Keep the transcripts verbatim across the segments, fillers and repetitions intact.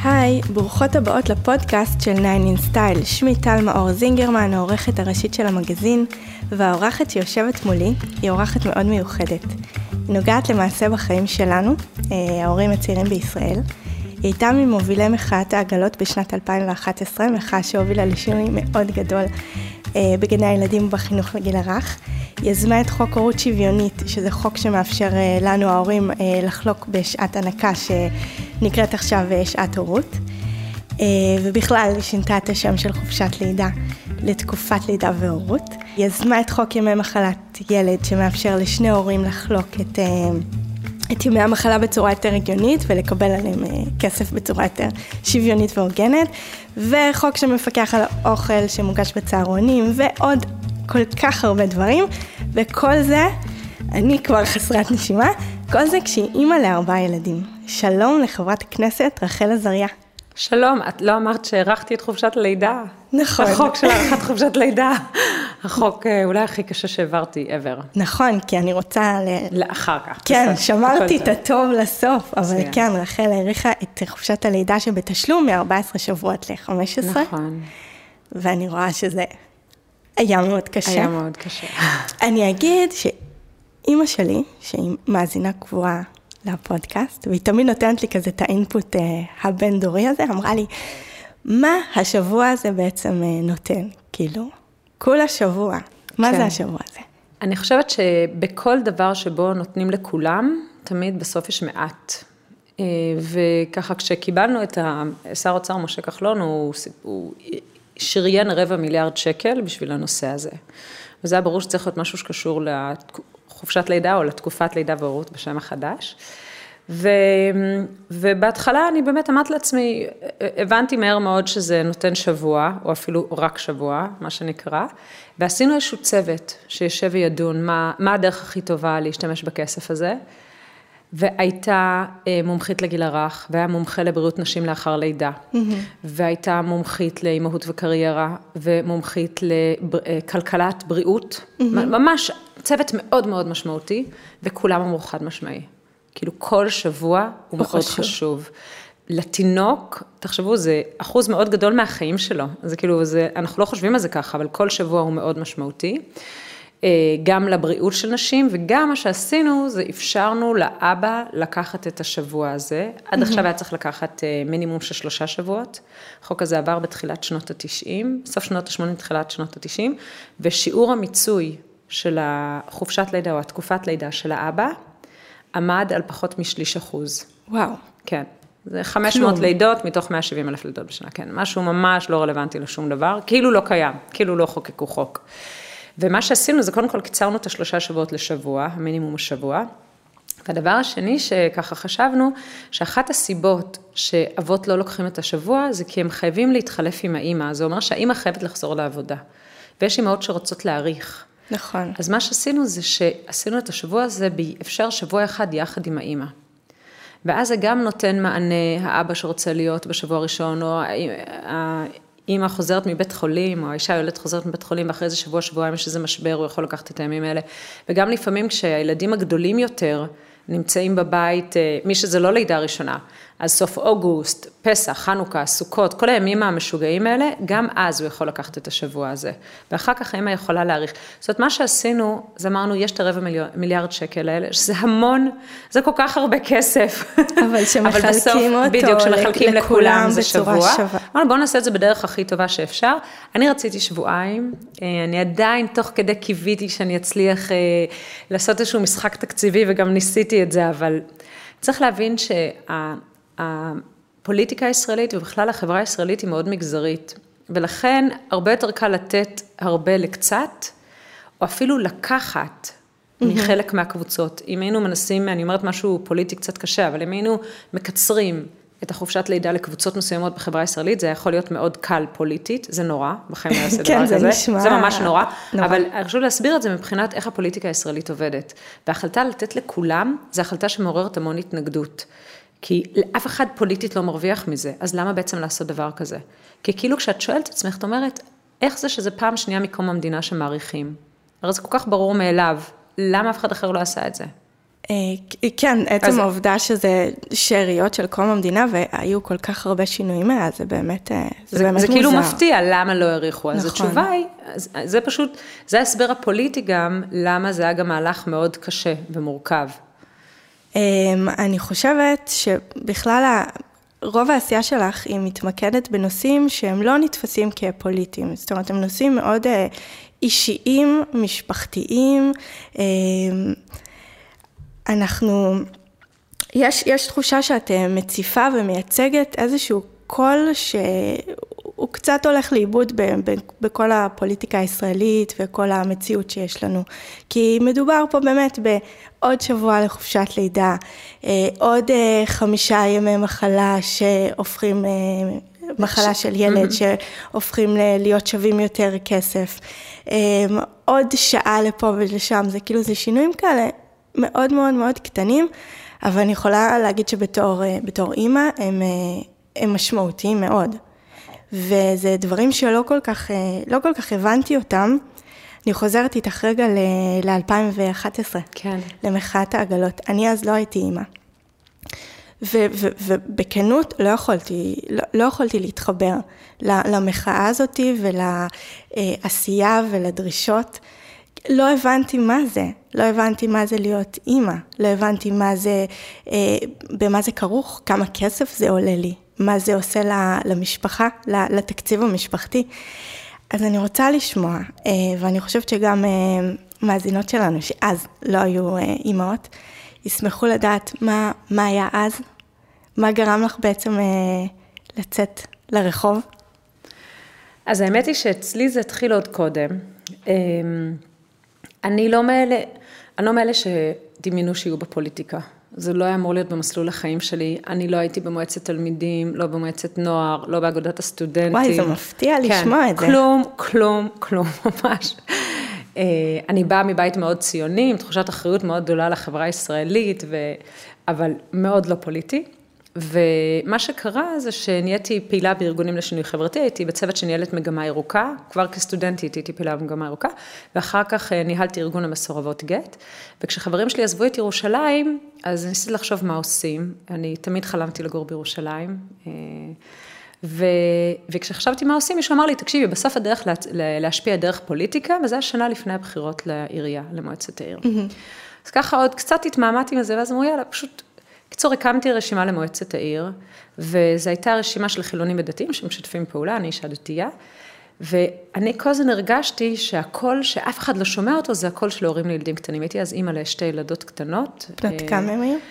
היי, ברוכות הבאות לפודקאסט של ניין in Style. שמי טל מאור זינגרמן, העורכת הראשית של המגזין, והאורחת שיושבת מולי היא אורחת מאוד מיוחדת. היא נוגעת למעשה בחיים שלנו, ההורים הצעירים בישראל. היא הייתה ממובילי מחאת העגלות בשנת אלפיים ואחת עשרה, מחאה שהובילה לשינוי מאוד גדול בגני הילדים ובחינוך לגיל הרך. היא יזמה את חוק הורות שוויונית, שזה חוק שמאפשר לנו ההורים לחלוק בשעת הנקה שנקראת עכשיו שעת הורות. ובכלל היא שינתה את השם של חופשת לידה לתקופת לידה והורות. היא יזמה את חוק ימי מחלת ילד שמאפשר לשני הורים לחלוק את, את ימי המחלה בצורה יותר הגיונית ולקבל עליהם כסף בצורה יותר שוויונית והוגנת. וחוק שמפקח על האוכל שמוגש בצהרונים ועוד כל כך הרבה דברים. וכל זה, אני כבר חסרת נשימה, כל זה כשהיא אימא לארבעה ילדים. שלום לחברת הכנסת רחל עזריה. שלום, את לא אמרת שהערכתי את חופשת הלידה? נכון. החוק של הערכת חופשת לידה. החוק אולי הכי קשה שהעברתי ever. נכון, כי אני רוצה ל... לאחר כך. כן, שמרתי את הטוב לסוף, אבל כן, רחל העריכה את חופשת הלידה שבתשלום מ-ארבעה עשר שבועות ל-חמש עשרה. נכון. ואני רואה שזה היה מאוד קשה. היה מאוד קשה. אני אגיד שאימא שלי, שהיא מאזינה קבועה לפודקאסט, והיא תמיד נותנת לי כזה את האינפוט הבין דורי הזה, אמרה לי, מה השבוע הזה בעצם נותן? כאילו, כל השבוע, מה כן. זה השבוע הזה? אני חושבת שבכל דבר שבו נותנים לכולם, תמיד בסוף יש מעט. וככה כשקיבלנו את שר האוצר משה כחלון, הוא, הוא שריין רבע מיליארד שקל בשביל הנושא הזה. וזה היה ברור שצריך להיות משהו שקשור לחופשת לידה או לתקופת לידה והורות בשם החדש. ו, ובהתחלה אני באמת אמרת לעצמי, הבנתי מהר מאוד שזה נותן שבוע, או אפילו רק שבוע, מה שנקרא, ועשינו איזשהו צוות שישב וידון מה, מה הדרך הכי טובה להשתמש בכסף הזה, והייתה מומחית לגיל הרך, והיה מומחה לבריאות נשים לאחר לידה, mm-hmm. והייתה מומחית לאימהות וקריירה, ומומחית לכלכלת בריאות, mm-hmm. ממש צוות מאוד מאוד משמעותי, וכולם אמרו חד משמעי. כאילו כל שבוע הוא מאוד חשוב. חשוב. לתינוק, תחשבו, זה אחוז מאוד גדול מהחיים שלו, זה כאילו, זה, אנחנו לא חושבים על זה ככה, אבל כל שבוע הוא מאוד משמעותי. גם לבריאות של נשים, וגם מה שעשינו, זה אפשרנו לאבא לקחת את השבוע הזה, עד עכשיו היה צריך לקחת מינימום של שלושה שבועות, החוק הזה עבר בתחילת שנות ה-תשעים, סוף שנות ה-שמונים, תחילת שנות ה-תשעים, ושיעור המיצוי של החופשת לידה או התקופת לידה של האבא, עמד על פחות משליש אחוז. וואו. כן. זה חמש מאות לידות מתוך מאה ושבעים אלף לידות בשנה, כן. משהו ממש לא רלוונטי לשום דבר, כאילו לא קיים, כאילו לא חוקקו חוק. ומה שעשינו זה קודם כל קיצרנו את השלושה שבועות לשבוע, המינימום השבוע. והדבר השני שככה חשבנו, שאחת הסיבות שאבות לא לוקחים את השבוע, זה כי הם חייבים להתחלף עם האמא. זה אומר שהאמא חייבת לחזור לעבודה. ויש אמהות שרוצות להאריך. נכון. אז מה שעשינו זה שעשינו את השבוע הזה, אפשר שבוע אחד יחד עם האמא. ואז זה גם נותן מענה, האבא שרוצה להיות בשבוע הראשון, או האמא חוזרת מבית חולים, או האישה יולדת חוזרת מבית חולים, ואחרי איזה שבוע, שבועיים יש איזה משבר, הוא יכול לקחת את הימים האלה. וגם לפעמים כשהילדים הגדולים יותר נמצאים בבית, מי שזה לא לידה ראשונה, אז סוף אוגוסט, פסח, חנוכה, סוכות, כל הימים המשוגעים האלה, גם אז הוא יכול לקחת את השבוע הזה. ואחר כך האמא יכולה להאריך. זאת אומרת, מה שעשינו, זה אמרנו, יש את הרבע מיליארד שקל האלה, שזה המון, זה כל כך הרבה כסף. אבל שמחלקים בסוף, אותו בדיוק, שמחלקים לכולם זה בצורה שבוע. שווה. אמרנו, בואו נעשה את זה בדרך הכי טובה שאפשר. אני רציתי שבועיים, אני עדיין תוך כדי קיוויתי שאני אצליח לעשות איזשהו משחק תקציבי, וגם ניסיתי את זה, אבל צריך להבין שהפוליטיקה הישראלית ובכלל החברה הישראלית היא מאוד מגזרית, ולכן הרבה יותר קל לתת הרבה לקצת, או אפילו לקחת מחלק מהקבוצות. אם היינו מנסים, אני אומרת משהו פוליטי קצת קשה, אבל אם היינו מקצרים את החופשת לידה לקבוצות מסוימות בחברה הישראלית, זה יכול להיות מאוד קל פוליטית, זה נורא, בחיים לא יעשה דבר כזה, זה נשמע... זה ממש נורא, נורא. אבל חשוב להסביר את זה מבחינת איך הפוליטיקה הישראלית עובדת. וההחלטה לתת לכולם, זה החלטה שמעוררת המון התנגדות. כי לאף אחד פוליטית לא מרוויח מזה, אז למה בעצם לעשות דבר כזה? כי כאילו כשאת שואלת עצמך, את אומרת, איך זה שזה פעם שנייה מקום המדינה שמעריכים? הרי זה כל כך ברור מאליו, למה אף אחד אחר לא עשה את זה? כן, עצם העובדה שזה שאריות של קום המדינה, והיו כל כך הרבה שינויים מאז, זה באמת מוזר. זה כאילו מפתיע, למה לא העריכו? אז התשובה היא, זה פשוט, זה ההסבר הפוליטי גם, למה זה היה גם מהלך מאוד קשה ומורכב. אני חושבת שבכלל רוב העשייה שלך היא מתמקדת בנושאים שהם לא נתפסים כפוליטיים, זאת אומרת, הם נושאים מאוד אישיים, משפחתיים, אנחנו, יש, יש תחושה שאת מציפה ומייצגת איזשהו קול שהוא קצת הולך לאיבוד ב, ב, בכל הפוליטיקה הישראלית וכל המציאות שיש לנו. כי מדובר פה באמת בעוד שבוע לחופשת לידה, עוד חמישה ימי מחלה שהופכים, מחלה של ילד שהופכים להיות שווים יותר כסף, עוד שעה לפה ולשם, זה כאילו זה שינויים כאלה, מאוד מאוד מאוד קטנים, אבל אני יכולה להגיד שבתור בתור אימא הם, הם משמעותיים מאוד. וזה דברים שלא כל כך, לא כל כך הבנתי אותם. אני חוזרת איתך רגע ל-אלפיים ואחת עשרה, כן. למחאת העגלות. אני אז לא הייתי אימא. ו- ו- ובכנות לא יכולתי, לא, לא יכולתי להתחבר למחאה הזאת ולעשייה ולדרישות. לא הבנתי מה זה, לא הבנתי מה זה להיות אימא, לא הבנתי מה זה, אה, במה זה כרוך, כמה כסף זה עולה לי, מה זה עושה למשפחה, לתקציב המשפחתי. אז אני רוצה לשמוע, אה, ואני חושבת שגם אה, מאזינות שלנו, שאז לא היו אה, אימהות, ישמחו לדעת מה, מה היה אז, מה גרם לך בעצם אה, לצאת לרחוב. אז האמת היא שאצלי זה התחיל עוד קודם, אה, אני לא מאלה, אני לא מאלה שדמיינו שיהיו בפוליטיקה. זה לא היה אמור להיות במסלול החיים שלי. אני לא הייתי במועצת תלמידים, לא במועצת נוער, לא באגודת הסטודנטים. וואי, זה מפתיע לשמוע את זה. כלום, כלום, כלום, ממש. אני באה מבית מאוד ציוני, עם תחושת אחריות מאוד גדולה לחברה הישראלית, אבל מאוד לא פוליטי. ומה שקרה זה שנהייתי פעילה בארגונים לשינוי חברתי, הייתי בצוות שניהלת מגמה ירוקה, כבר כסטודנטית הייתי פעילה במגמה ירוקה, ואחר כך ניהלתי ארגון המסורבות גט, וכשחברים שלי עזבו את ירושלים, אז ניסיתי לחשוב מה עושים, אני תמיד חלמתי לגור בירושלים, ו... וכשחשבתי מה עושים, מישהו אמר לי, תקשיבי, בסוף הדרך להשפיע דרך פוליטיקה, וזה השנה לפני הבחירות לעירייה, למועצת העיר. אז ככה עוד קצת התמהמהתי מזה, ואז אמרו, יאללה, פשוט בקיצור, הקמתי רשימה למועצת העיר, וזו הייתה רשימה של חילונים ודתיים שמשתפים פעולה, אני אישה דתייה, ואני כל הזמן הרגשתי שהקול שאף אחד לא שומע אותו, זה הקול של הורים לילדים קטנים. הייתי אז אימא לשתי ילדות קטנות. בנות כמה הם היו?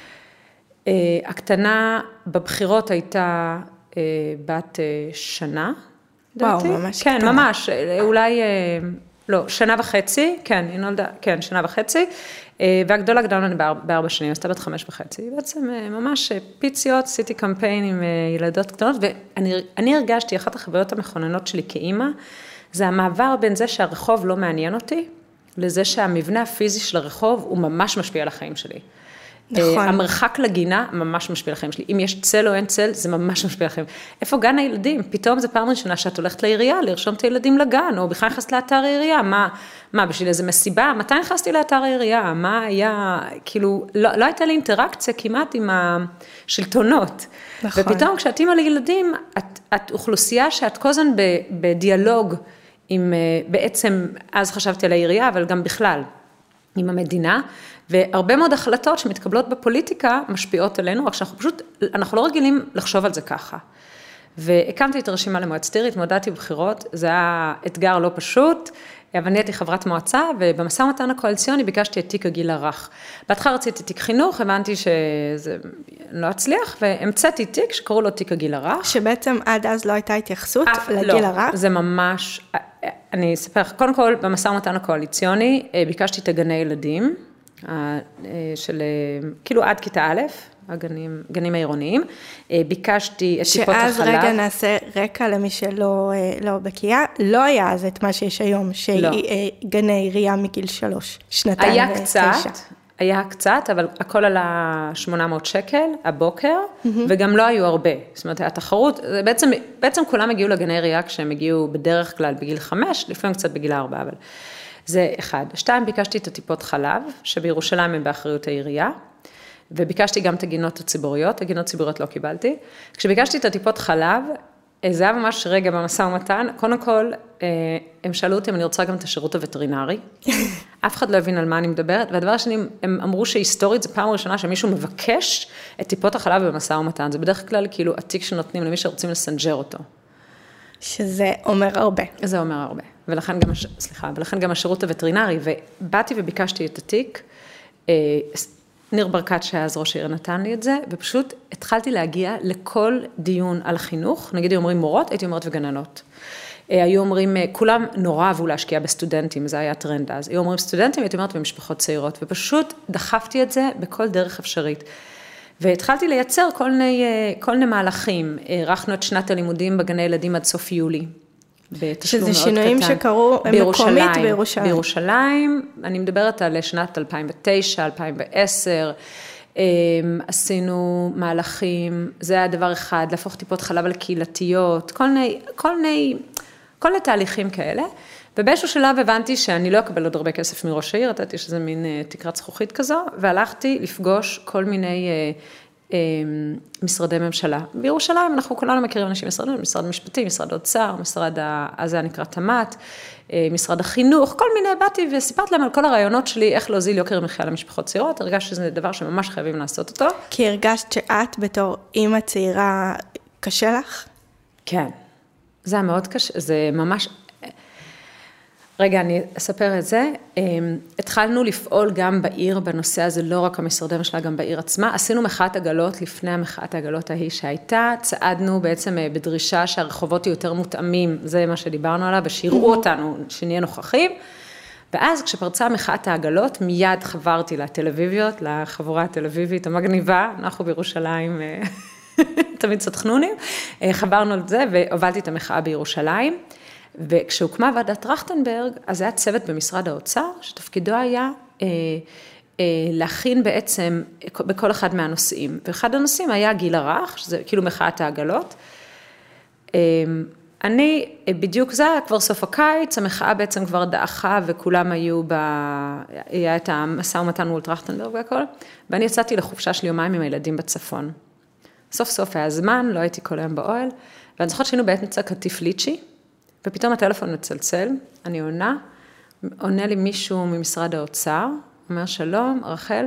הקטנה בבחירות הייתה בת שנה. וואו, ממש קטנה. כן, ממש, אולי, לא, שנה וחצי, כן, היא נולדה, כן, שנה וחצי, והגדולה גדולה אני בארבע שנים, עשתה בת חמש וחצי, בעצם ממש פיציות, עשיתי קמפיין עם ילדות קטנות, ואני הרגשתי, אחת החוויות המכוננות שלי כאימא, זה המעבר בין זה שהרחוב לא מעניין אותי, לזה שהמבנה הפיזי של הרחוב הוא ממש משפיע על החיים שלי. נכון. המרחק לגינה ממש משפיע לחיים שלי. אם יש צל או אין צל, זה ממש משפיע לחיים. איפה גן הילדים? פתאום זה פעם ראשונה שאת הולכת לעירייה, לרשום את הילדים לגן, או בכלל נכנסת לאתר העירייה. מה, מה, בשביל איזה מסיבה? מתי נכנסתי לאתר העירייה? מה היה, כאילו, לא, לא הייתה לי אינטראקציה כמעט עם השלטונות. נכון. ופתאום כשאת אימא לילדים, את, את אוכלוסייה שאת כל הזמן בדיאלוג עם, בעצם, אז חשבתי על העירייה, אבל גם בכלל, עם המדינה, והרבה מאוד החלטות שמתקבלות בפוליטיקה משפיעות עלינו, רק שאנחנו פשוט, אנחנו לא רגילים לחשוב על זה ככה. והקמתי את הרשימה למועצת העיר, התמודדתי בבחירות, זה היה אתגר לא פשוט, אבל אני הייתי חברת מועצה, ובמשא ומתן הקואליציוני ביקשתי את תיק הגיל הרך. בהתחלה רציתי תיק חינוך, הבנתי שזה לא הצליח, והמצאתי תיק שקראו לו תיק הגיל הרך. שבעצם עד אז לא הייתה התייחסות לגיל לא, הרך? זה ממש, אני אספר לך, קודם כל, במשא ומתן הקואליציוני, ביקשתי את הגני ילדים, של, כאילו עד כיתה א', הגנים, גנים העירוניים, ביקשתי את טיפות החלב. שאז רגע נעשה רקע למי שלא לא בקיאה, לא היה אז את מה שיש היום, שגני עירייה מגיל שלוש, שנתיים היה ותשע. קצת, היה קצת, אבל הכל עלה שמונה מאות שקל, הבוקר, mm-hmm. וגם לא היו הרבה. זאת אומרת, התחרות, בעצם, בעצם כולם הגיעו לגני עירייה, כשהם הגיעו בדרך כלל בגיל חמש, לפעמים קצת בגיל ארבע, אבל... זה אחד. שתיים, ביקשתי את הטיפות חלב, שבירושלים הם באחריות העירייה, וביקשתי גם את הגינות הציבוריות, הגינות ציבוריות לא קיבלתי. כשביקשתי את הטיפות חלב, זה היה ממש רגע במשא ומתן, קודם כל, הם שאלו אותי אם אני רוצה גם את השירות הווטרינרי, אף אחד לא הבין על מה אני מדברת, והדבר השני, הם אמרו שהיסטורית, זה פעם ראשונה שמישהו מבקש את טיפות החלב במשא ומתן, זה בדרך כלל כאילו עתיק שנותנים למי שרוצים לסנג'ר אותו. שזה אומר הרבה. זה אומר הרבה, ולכן גם, סליחה, ולכן גם השירות הווטרינרי, ובאתי וביקשתי את התיק, ניר ברקת שאז ראש העיר נתן לי את זה, ופשוט התחלתי להגיע לכל דיון על חינוך, נגיד היו אומרים מורות, הייתי אומרת וגננות. היו אומרים, כולם נורא אהבו להשקיע בסטודנטים, זה היה טרנד אז. היו אומרים סטודנטים, הייתי אומרת במשפחות צעירות, ופשוט דחפתי את זה בכל דרך אפשרית. והתחלתי לייצר כל מיני, כל מיני מהלכים. ערכנו את שנת הלימודים בגני ילדים עד סוף יולי. שזה שינויים שקרו מקומית בירושלים. בירושלים, אני מדברת על שנת אלפיים ותשע, אלפיים ועשר, עשינו מהלכים, זה היה דבר אחד, להפוך טיפות חלב על קהילתיות, כל מיני, כל מיני, כל מיני תהליכים כאלה, ובאיזשהו שלב הבנתי שאני לא אקבל עוד הרבה כסף מראש העיר, נתתי שזה מין תקרת זכוכית כזו, והלכתי לפגוש כל מיני משרדי ממשלה. בירושלים אנחנו כולנו מכירים אנשים משרדים, משרד משפטי, משרד אוצר, משרד, אז זה נקרא תמת, משרד החינוך, כל מיני, באתי וסיפרת להם על כל הרעיונות שלי, איך להוזיל יוקר מחיה למשפחות צעירות, הרגשתי שזה דבר שממש חייבים לעשות אותו. כי הרגשת שאת בתור אימא צעירה קשה לך? כן, זה היה מאוד קשה, זה ממש... רגע, אני אספר את זה. התחלנו לפעול גם בעיר בנושא הזה, לא רק המשרדי ממשלה, גם בעיר עצמה. עשינו מחאת עגלות לפני המחאת העגלות ההיא שהייתה. צעדנו בעצם בדרישה שהרחובות יהיו יותר מותאמים, זה מה שדיברנו עליו, ושיראו אותנו, שנהיה נוכחים. ואז כשפרצה מחאת העגלות, מיד חברתי לטלוויביות, לחבורה הטלוויבית המגניבה, אנחנו בירושלים, תמיד סתחנונים, חברנו על זה והובלתי את המחאה בירושלים. וכשהוקמה ועדת טרכטנברג, אז היה צוות במשרד האוצר, שתפקידו היה אה, אה, להכין בעצם בכל אחד מהנושאים. ואחד הנושאים היה גיל הרך, שזה כאילו מחאת העגלות. אה, אני, בדיוק זה היה כבר סוף הקיץ, המחאה בעצם כבר דעכה, וכולם היו ב... היה את המשא ומתן מול טרכטנברג והכל, ואני יצאתי לחופשה של יומיים עם הילדים בצפון. סוף סוף היה זמן, לא הייתי כל היום באוהל, ואני זוכרת שהיינו באמצע קטיף ליצ'י, ופתאום הטלפון מצלצל, אני עונה, עונה לי מישהו ממשרד האוצר, אומר שלום, רחל,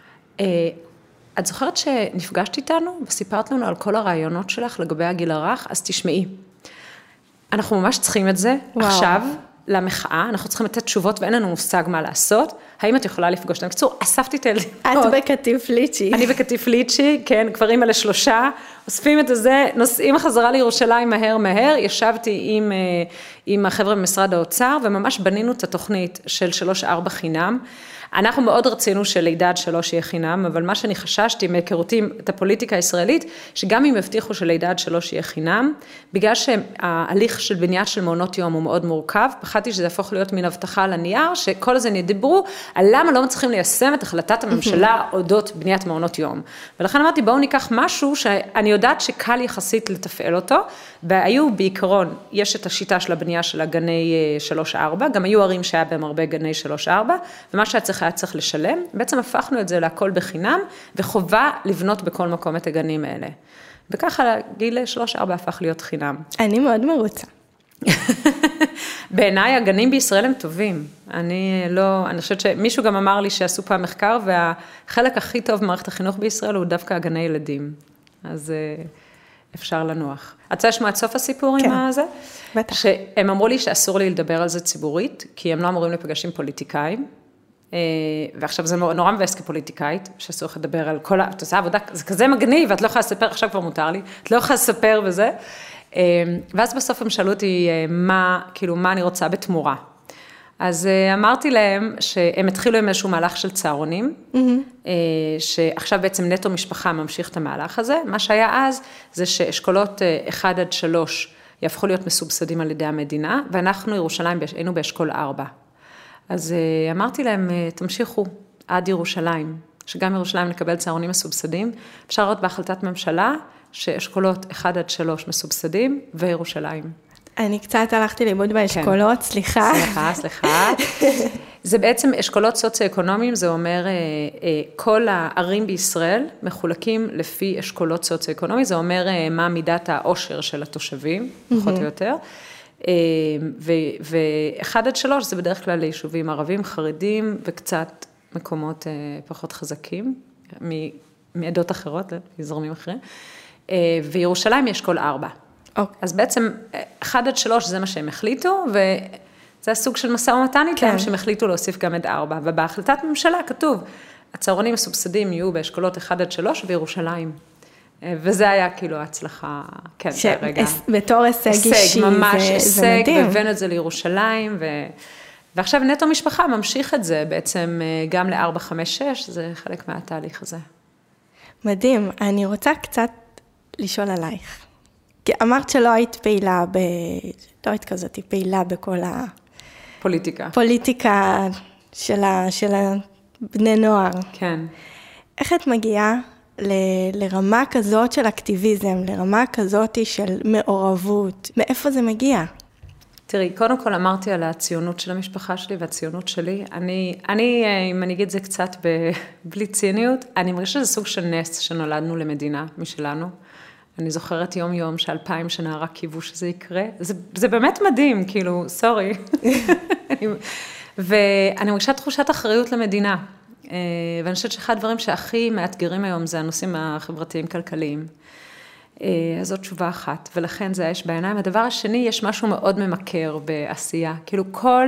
את זוכרת שנפגשת איתנו וסיפרת לנו על כל הרעיונות שלך לגבי הגיל הרך, אז תשמעי, אנחנו ממש צריכים את זה וואו. עכשיו למחאה, אנחנו צריכים לתת תשובות ואין לנו מושג מה לעשות, האם את יכולה לפגוש אותם? בקיצור, אספתי את הילדים. את בקטיף ליצ'י. אני בקטיף ליצ'י, כן, כבר אימא לשלושה, אוספים את זה, נוסעים חזרה לירושלים מהר מהר, ישבתי עם, עם החבר'ה במשרד האוצר, וממש בנינו את התוכנית של שלוש ארבע חינם, אנחנו מאוד רצינו שלידה עד שלוש יהיה חינם, אבל מה שאני חששתי מהיכרותי את הפוליטיקה הישראלית, שגם אם הבטיחו שלידה עד שלוש יהיה חינם, בגלל שההליך של בניית של מעונות יום הוא מאוד מורכב, פחדתי שזה יהפוך להיות מן הבטחה על הנייר, שכל הזה נדברו על למה לא מצליחים ליישם את החלטת הממשלה אודות בניית מעונות יום. ולכן אמרתי, בואו ניקח משהו שאני יודעת שקל יחסית לתפעל אותו, והיו בעיקרון, יש את השיטה של הבנייה של הגני שלוש ארבע, גם היו ערים שהיה בהם הרבה גני שלוש ארבע, ומה שהיה צריך היה צריך לשלם, בעצם הפכנו את זה להכל בחינם, וחובה לבנות בכל מקום את הגנים האלה. וככה גיל שלוש ארבע הפך להיות חינם. אני מאוד מרוצה. בעיניי הגנים בישראל הם טובים. אני לא, אני חושבת שמישהו גם אמר לי שעשו פעם מחקר, והחלק הכי טוב במערכת החינוך בישראל הוא דווקא הגני ילדים. אז אפשר לנוח. את רוצה לשמוע את סוף הסיפור כן, עם הזה? בטח. שהם אמרו לי שאסור לי לדבר על זה ציבורית, כי הם לא אמורים לפגש עם פוליטיקאים, ועכשיו זה נורא מבאס כפוליטיקאית, שאסור לך לדבר על כל, את עושה עבודה, זה כזה מגניב, ואת לא יכולה לספר, עכשיו כבר מותר לי, את לא יכולה לספר וזה, ואז בסוף הם שאלו אותי מה, כאילו, מה אני רוצה בתמורה. אז אמרתי להם שהם התחילו עם איזשהו מהלך של צהרונים, mm-hmm. שעכשיו בעצם נטו משפחה ממשיך את המהלך הזה, מה שהיה אז זה שאשכולות אחד עד שלוש יהפכו להיות מסובסדים על ידי המדינה, ואנחנו ירושלים היינו באשכול ארבע. אז אמרתי להם, תמשיכו עד ירושלים, שגם ירושלים נקבל צהרונים מסובסדים, אפשר לראות בהחלטת ממשלה שאשכולות אחד עד שלוש מסובסדים וירושלים. אני קצת הלכתי לאיבוד באשכולות, כן. סליחה. סליחה, סליחה. זה בעצם אשכולות סוציו-אקונומיים, זה אומר, כל הערים בישראל מחולקים לפי אשכולות סוציו-אקונומיים, זה אומר מה מידת העושר של התושבים, פחות או יותר. ואחד עד שלוש זה בדרך כלל ליישובים ערבים, חרדים, וקצת מקומות פחות חזקים, מעדות אחרות, מזרמים אחרים. וירושלים יש כל ארבע. אוקיי. אז בעצם, אחד עד שלוש זה מה שהם החליטו, וזה הסוג של מסע ומתן איתם, שהם החליטו להוסיף גם את ארבע. ובהחלטת ממשלה כתוב, הצהרונים הסובסדים יהיו באשכולות אחד עד שלוש וירושלים. וזה היה כאילו ההצלחה, כן, ברגע. בתור הישג אישי, זה מדהים. ממש הישג, והבאנו את זה לירושלים, ועכשיו נטו משפחה ממשיך את זה, בעצם גם ל-ארבע, חמש, שש, זה חלק מהתהליך הזה. מדהים. אני רוצה קצת לשאול עלייך. כי אמרת שלא היית פעילה, ב... לא היית כזאת, היא פעילה בכל ה... פוליטיקה. פוליטיקה של, ה... של הבני נוער. כן. איך את מגיעה ל... לרמה כזאת של אקטיביזם, לרמה כזאת של מעורבות? מאיפה זה מגיע? תראי, קודם כל אמרתי על הציונות של המשפחה שלי והציונות שלי. אני, אני אם אני אגיד זה קצת ב... בלי ציניות, אני מרגישה שזה סוג של נס שנולדנו למדינה משלנו. אני זוכרת יום יום שאלפיים שנה רק קיוו שזה יקרה. זה, זה באמת מדהים, כאילו, סורי. ואני מרגישה תחושת אחריות למדינה. ואני חושבת שאחד הדברים שהכי מאתגרים היום זה הנושאים החברתיים-כלכליים. אז זאת תשובה אחת, ולכן זה יש בעיניים. הדבר השני, יש משהו מאוד ממכר בעשייה. כאילו כל,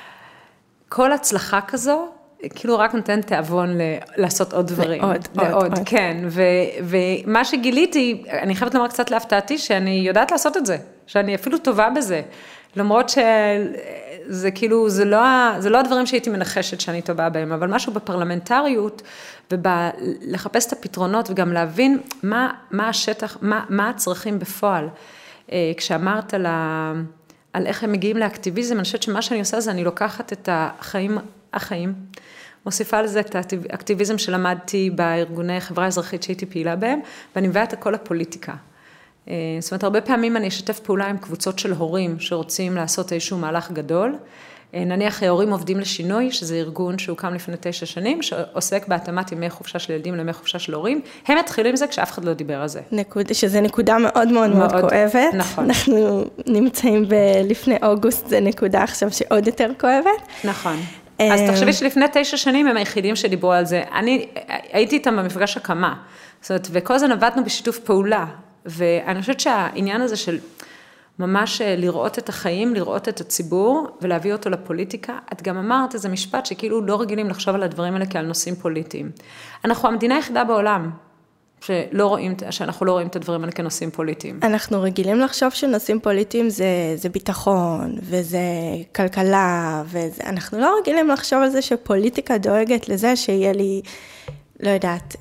כל הצלחה כזו, כאילו רק נותן תיאבון לעשות עוד דברים. עוד, עוד, עוד. כן, ו, ומה שגיליתי, אני חייבת לומר קצת להפתעתי, שאני יודעת לעשות את זה, שאני אפילו טובה בזה, למרות שזה כאילו, זה לא, זה לא הדברים שהייתי מנחשת שאני טובה בהם, אבל משהו בפרלמנטריות, ולחפש את הפתרונות, וגם להבין מה, מה השטח, מה, מה הצרכים בפועל. כשאמרת על, ה, על איך הם מגיעים לאקטיביזם, אני חושבת שמה שאני עושה זה, אני לוקחת את החיים, החיים, מוסיפה לזה את האקטיביזם שלמדתי בארגוני חברה אזרחית שהייתי פעילה בהם, ואני מביאה את הכל לפוליטיקה. זאת אומרת, הרבה פעמים אני אשתף פעולה עם קבוצות של הורים שרוצים לעשות איזשהו מהלך גדול. נניח הורים עובדים לשינוי, שזה ארגון שהוקם לפני תשע שנים, שעוסק בהתאמת ימי חופשה של ילדים לימי חופשה של הורים. הם התחילו עם זה כשאף אחד לא דיבר על זה. נקוד, שזה נקודה מאוד מאוד מאוד, מאוד כואבת. נכון. אנחנו נמצאים ב- לפני אוגוסט, זה נקודה עכשיו שעוד יותר כואבת. נכון. אז תחשבי שלפני תשע שנים הם היחידים שדיברו על זה. אני הייתי איתם במפגש הקמה. זאת אומרת, וכל זה עבדנו בשיתוף פעולה. ואני חושבת שהעניין הזה של ממש לראות את החיים, לראות את הציבור, ולהביא אותו לפוליטיקה, את גם אמרת איזה משפט שכאילו לא רגילים לחשוב על הדברים האלה כעל נושאים פוליטיים. אנחנו המדינה היחידה בעולם, שלא רואים, שאנחנו לא רואים את הדברים האלה כנושאים פוליטיים. אנחנו רגילים לחשוב שנושאים פוליטיים זה, זה ביטחון, וזה כלכלה, וזה, אנחנו לא רגילים לחשוב על זה שפוליטיקה דואגת לזה שיהיה לי, לא יודעת,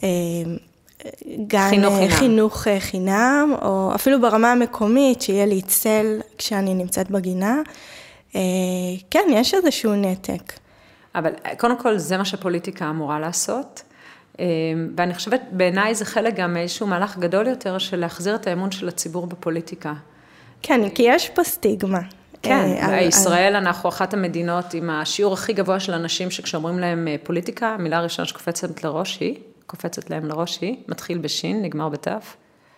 גם חינוך חינם. חינוך חינם, או אפילו ברמה המקומית, שיהיה לי צל כשאני נמצאת בגינה. כן, יש איזשהו נתק. אבל קודם כל זה מה שפוליטיקה אמורה לעשות, ואני חושבת, בעיניי זה חלק גם איזשהו מהלך גדול יותר של להחזיר את האמון של הציבור בפוליטיקה. כן, כי יש פה סטיגמה. כן, בישראל אנחנו אחת המדינות עם השיעור הכי גבוה של אנשים שכשאומרים להם פוליטיקה, המילה הראשונה שקופצת לראש היא, קופצת להם לראש היא, מתחיל בשין, נגמר בתף.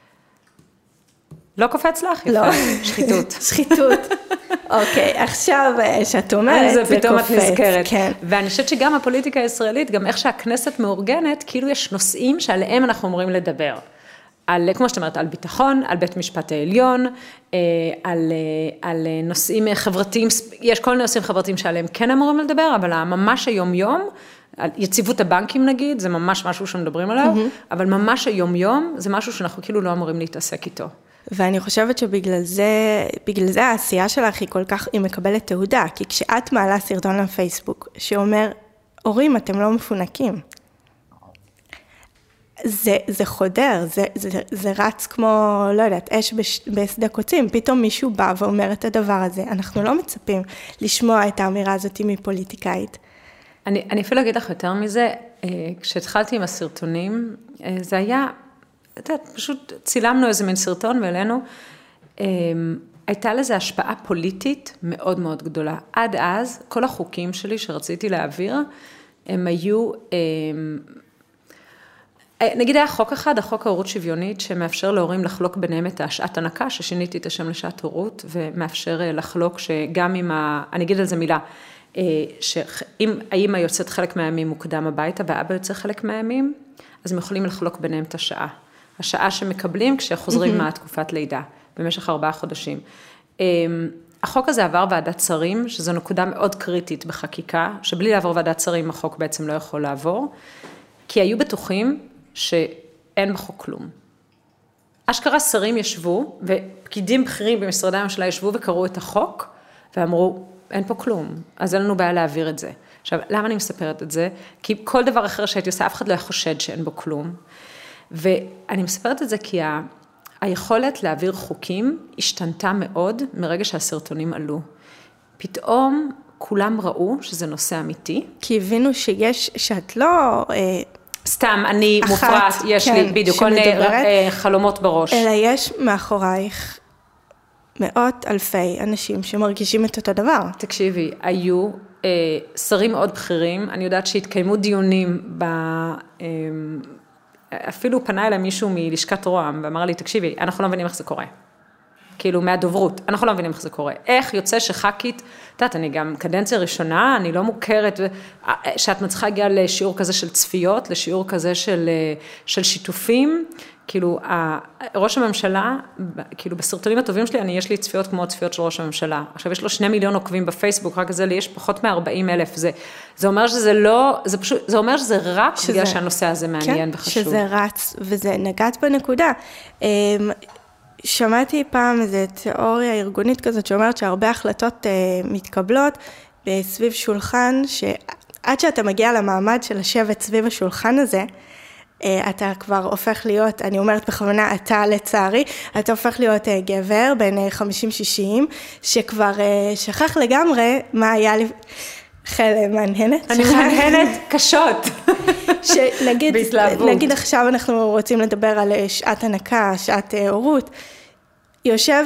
לא קופץ לך? לא. שחיתות. שחיתות. אוקיי, עכשיו שאת אומרת, זה פתאום את נזכרת. כן. ואני חושבת שגם הפוליטיקה הישראלית, גם איך שהכנסת מאורגנת, כאילו יש נושאים שעליהם אנחנו אמורים לדבר. על, כמו שאת אומרת, על ביטחון, על בית משפט העליון, על, על נושאים חברתיים, יש כל נושאים חברתיים שעליהם כן אמורים לדבר, אבל ממש היום-יום, על יציבות הבנקים נגיד, זה ממש משהו שמדברים עליו, mm-hmm. אבל ממש היום-יום, זה משהו שאנחנו כאילו לא אמורים להתעסק איתו. ואני חושבת שבגלל זה, בגלל זה העשייה שלך היא כל כך, היא מקבלת תעודה, כי כשאת מעלה סרטון לפייסבוק, שאומר, הורים, אתם לא מפונקים. זה, זה חודר, זה, זה, זה רץ כמו, לא יודעת, אש בשדה קוצים, פתאום מישהו בא ואומר את הדבר הזה, אנחנו לא מצפים לשמוע את האמירה הזאת מפוליטיקאית. אני, אני אפילו אגיד לך יותר מזה, כשהתחלתי עם הסרטונים, זה היה, את יודעת, פשוט צילמנו איזה מין סרטון ואלינו, הייתה לזה השפעה פוליטית מאוד מאוד גדולה. עד אז, כל החוקים שלי שרציתי להעביר, הם היו, נגיד היה חוק אחד, החוק ההורות שוויונית, שמאפשר להורים לחלוק ביניהם את השעת הנקה, ששיניתי את השם לשעת הורות, ומאפשר לחלוק שגם עם ה... אני אגיד על זה מילה, שאם האמא יוצאת חלק מהימים מוקדם הביתה, והאבא יוצא חלק מהימים, אז הם יכולים לחלוק ביניהם את השעה. השעה שמקבלים כשחוזרים מהתקופת לידה, במשך ארבעה חודשים. החוק הזה עבר ועדת שרים, שזו נקודה מאוד קריטית בחקיקה, שבלי לעבור ועדת שרים החוק בעצם לא יכול לעבור, כי היו בטוחים שאין בחוק כלום. אשכרה שרים ישבו, ופקידים בכירים במשרדי הממשלה ישבו וקראו את החוק, ואמרו, אין פה כלום, אז אין לנו בעיה להעביר את זה. עכשיו, למה אני מספרת את זה? כי כל דבר אחר שהייתי עושה, אף אחד לא חושד שאין בו כלום. ואני מספרת את זה כי ה... היכולת להעביר חוקים השתנתה מאוד מרגע שהסרטונים עלו. פתאום כולם ראו שזה נושא אמיתי. כי הבינו שיש, שאת לא... סתם, אני מופרט, יש כן, לי בדיוק כל מיני חלומות בראש. אלא יש מאחורייך מאות אלפי אנשים שמרגישים את אותו דבר. תקשיבי, היו אה, שרים מאוד בכירים, אני יודעת שהתקיימו דיונים ב... אה, אפילו פנה אליי מישהו מלשכת רוה"מ, ואמר לי, תקשיבי, אנחנו לא מבינים איך זה קורה. כאילו, מהדוברות, אנחנו לא מבינים איך זה קורה. איך יוצא שח"כית, את יודעת, אני גם קדנציה ראשונה, אני לא מוכרת, שאת מצליחה להגיע לשיעור כזה של צפיות, לשיעור כזה של, של שיתופים, כאילו, ראש הממשלה, כאילו, בסרטונים הטובים שלי, אני, יש לי צפיות כמו צפיות של ראש הממשלה. עכשיו, יש לו שני מיליון עוקבים בפייסבוק, רק זה לי יש פחות מ-ארבעים אלף. זה, זה אומר שזה לא, זה פשוט, זה אומר שזה רק שזה, בגלל שהנושא הזה מעניין כן, וחשוב. שזה רץ, וזה נגעת בנקודה. שמעתי פעם איזו תיאוריה ארגונית כזאת, שאומרת שהרבה החלטות מתקבלות בסביב שולחן, שעד שאתה מגיע למעמד של לשבת סביב השולחן הזה, אתה כבר הופך להיות, אני אומרת בכוונה, אתה לצערי, אתה הופך להיות גבר בין חמישים שישים, שכבר שכח לגמרי מה היה לי, חלם מהנהנת. אני מהנהנת קשות. שנגיד, נגיד עכשיו אנחנו רוצים לדבר על שעת הנקה, שעת הורות, יושב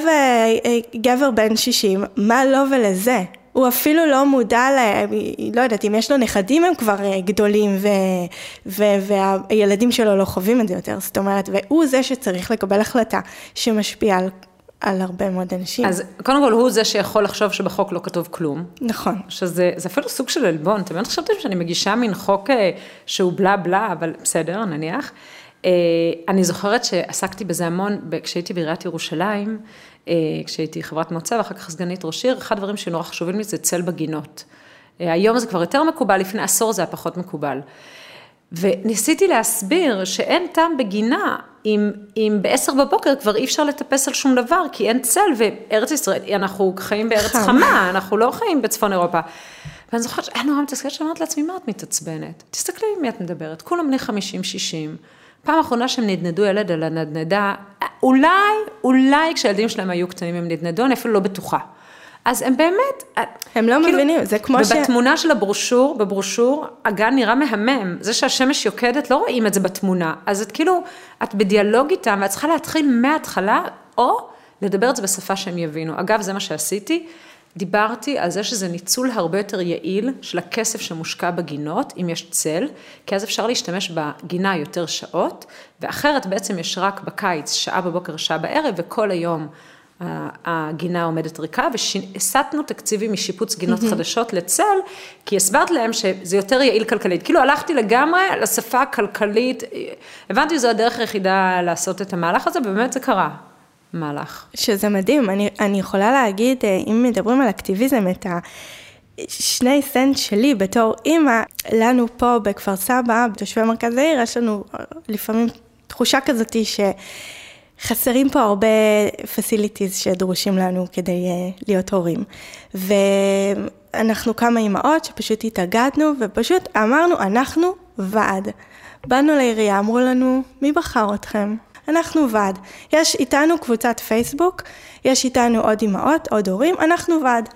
גבר בן שישים, מה לא ולזה? הוא אפילו לא מודע להם, לא יודעת, אם יש לו נכדים הם כבר גדולים, ו, ו, והילדים שלו לא חווים את זה יותר, זאת אומרת, והוא זה שצריך לקבל החלטה שמשפיעה על, על הרבה מאוד אנשים. אז קודם כל הוא זה שיכול לחשוב שבחוק לא כתוב כלום. נכון. שזה זה אפילו סוג של אלבון, אתם יודעים, חשבתם שאני מגישה מין חוק שהוא בלה בלה, אבל בסדר, נניח. אני זוכרת שעסקתי בזה המון, כשהייתי בעיריית ירושלים, כשהייתי חברת מועצה ואחר כך סגנית ראש עיר, אחד הדברים שנורא חשובים לי זה צל בגינות. היום זה כבר יותר מקובל, לפני עשור זה היה פחות מקובל. וניסיתי להסביר שאין טעם בגינה, אם, אם בעשר בבוקר כבר אי אפשר לטפס על שום דבר, כי אין צל, וארץ ישראל, אנחנו חיים בארץ חמה, אנחנו לא חיים בצפון אירופה. ואני זוכרת שאין נורא מתסכלת, שאמרת לעצמי, מה את מתעצבנת? תסתכלי מי את מדברת, כולם בני חמישים שישים, פעם האחרונה שהם נדנדו ילד על הנדנדה, אולי, אולי כשהילדים שלהם היו קטנים הם נדנדו, אני אפילו לא בטוחה. אז הם באמת... הם לא כאילו, מבינים, זה כמו ש... ובתמונה של הברושור, בברושור, הגן נראה מהמם. זה שהשמש יוקדת, לא רואים את זה בתמונה. אז את כאילו, את בדיאלוג איתם, ואת צריכה להתחיל מההתחלה, או לדבר את זה בשפה שהם יבינו. אגב, זה מה שעשיתי. דיברתי על זה שזה ניצול הרבה יותר יעיל של הכסף שמושקע בגינות, אם יש צל, כי אז אפשר להשתמש בגינה יותר שעות, ואחרת בעצם יש רק בקיץ, שעה בבוקר, שעה בערב, וכל היום הגינה עומדת ריקה, והסטנו תקציבים משיפוץ גינות חדשות לצל, כי הסברת להם שזה יותר יעיל כלכלית. כאילו הלכתי לגמרי לשפה הכלכלית, הבנתי שזו הדרך היחידה לעשות את המהלך הזה, ובאמת זה קרה. מהלך. שזה מדהים, אני, אני יכולה להגיד, אם מדברים על אקטיביזם, את השני סנט שלי בתור אימא, לנו פה בכפר סבא, בתושבי מרכז העיר, יש לנו לפעמים תחושה כזאת שחסרים פה הרבה פסיליטיז שדרושים לנו כדי להיות הורים. ואנחנו כמה אימהות שפשוט התאגדנו, ופשוט אמרנו, אנחנו ועד. באנו לעירייה, אמרו לנו, מי בחר אתכם? אנחנו ועד. יש איתנו קבוצת פייסבוק, יש איתנו עוד אימהות, עוד הורים, אנחנו ועד.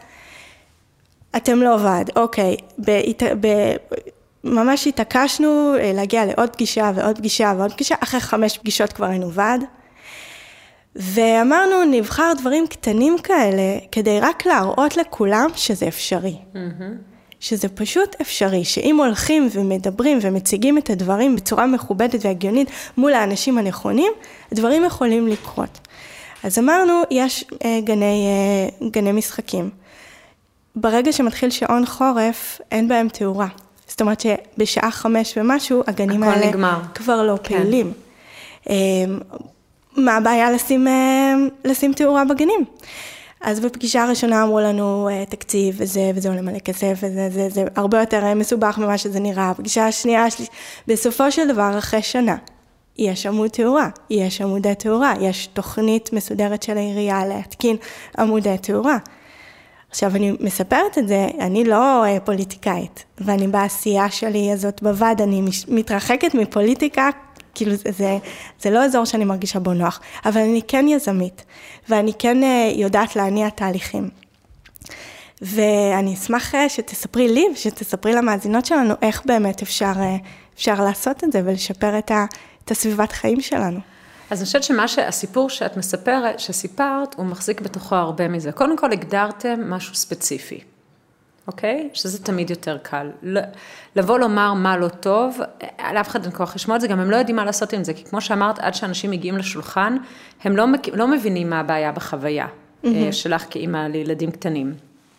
אתם לא ועד, אוקיי. בהת... ב... ממש התעקשנו להגיע לעוד פגישה ועוד פגישה ועוד פגישה, אחרי חמש פגישות כבר היינו ועד. ואמרנו, נבחר דברים קטנים כאלה, כדי רק להראות לכולם שזה אפשרי. Mm-hmm. שזה פשוט אפשרי, שאם הולכים ומדברים ומציגים את הדברים בצורה מכובדת והגיונית מול האנשים הנכונים, הדברים יכולים לקרות. אז אמרנו, יש אה, גני, אה, גני משחקים. ברגע שמתחיל שעון חורף, אין בהם תאורה. זאת אומרת שבשעה חמש ומשהו, הגנים האלה נגמר. כבר לא כן. פעילים. אה, מה הבעיה לשים, אה, לשים תאורה בגנים? אז בפגישה הראשונה אמרו לנו תקציב וזה, וזה עולה מלא כסף, וזה, זה, זה הרבה יותר מסובך ממה שזה נראה. בפגישה השנייה, בסופו של דבר, אחרי שנה, יש עמוד תאורה, יש עמודי תאורה, יש תוכנית מסודרת של העירייה להתקין עמודי תאורה. עכשיו, אני מספרת את זה, אני לא פוליטיקאית, ואני בעשייה שלי הזאת בוועד, אני מתרחקת מפוליטיקה, כאילו זה, זה, זה לא אזור שאני מרגישה בו נוח, אבל אני כן יזמית, ואני כן יודעת להניע תהליכים. ואני אשמח שתספרי לי, שתספרי למאזינות שלנו, איך באמת אפשר, אפשר לעשות את זה, ולשפר את, ה, את הסביבת חיים שלנו. אז אני חושבת שמה שהסיפור שאת מספרת, שסיפרת, הוא מחזיק בתוכו הרבה מזה. קודם כל, הגדרתם משהו ספציפי. אוקיי? שזה תמיד יותר קל. לבוא לומר מה לא טוב, לאף אחד אין כוח לשמוע את זה, גם הם לא יודעים מה לעשות עם זה, כי כמו שאמרת, עד שאנשים מגיעים לשולחן, הם לא, לא מבינים מה הבעיה בחוויה mm-hmm. שלך כאימא לילדים קטנים.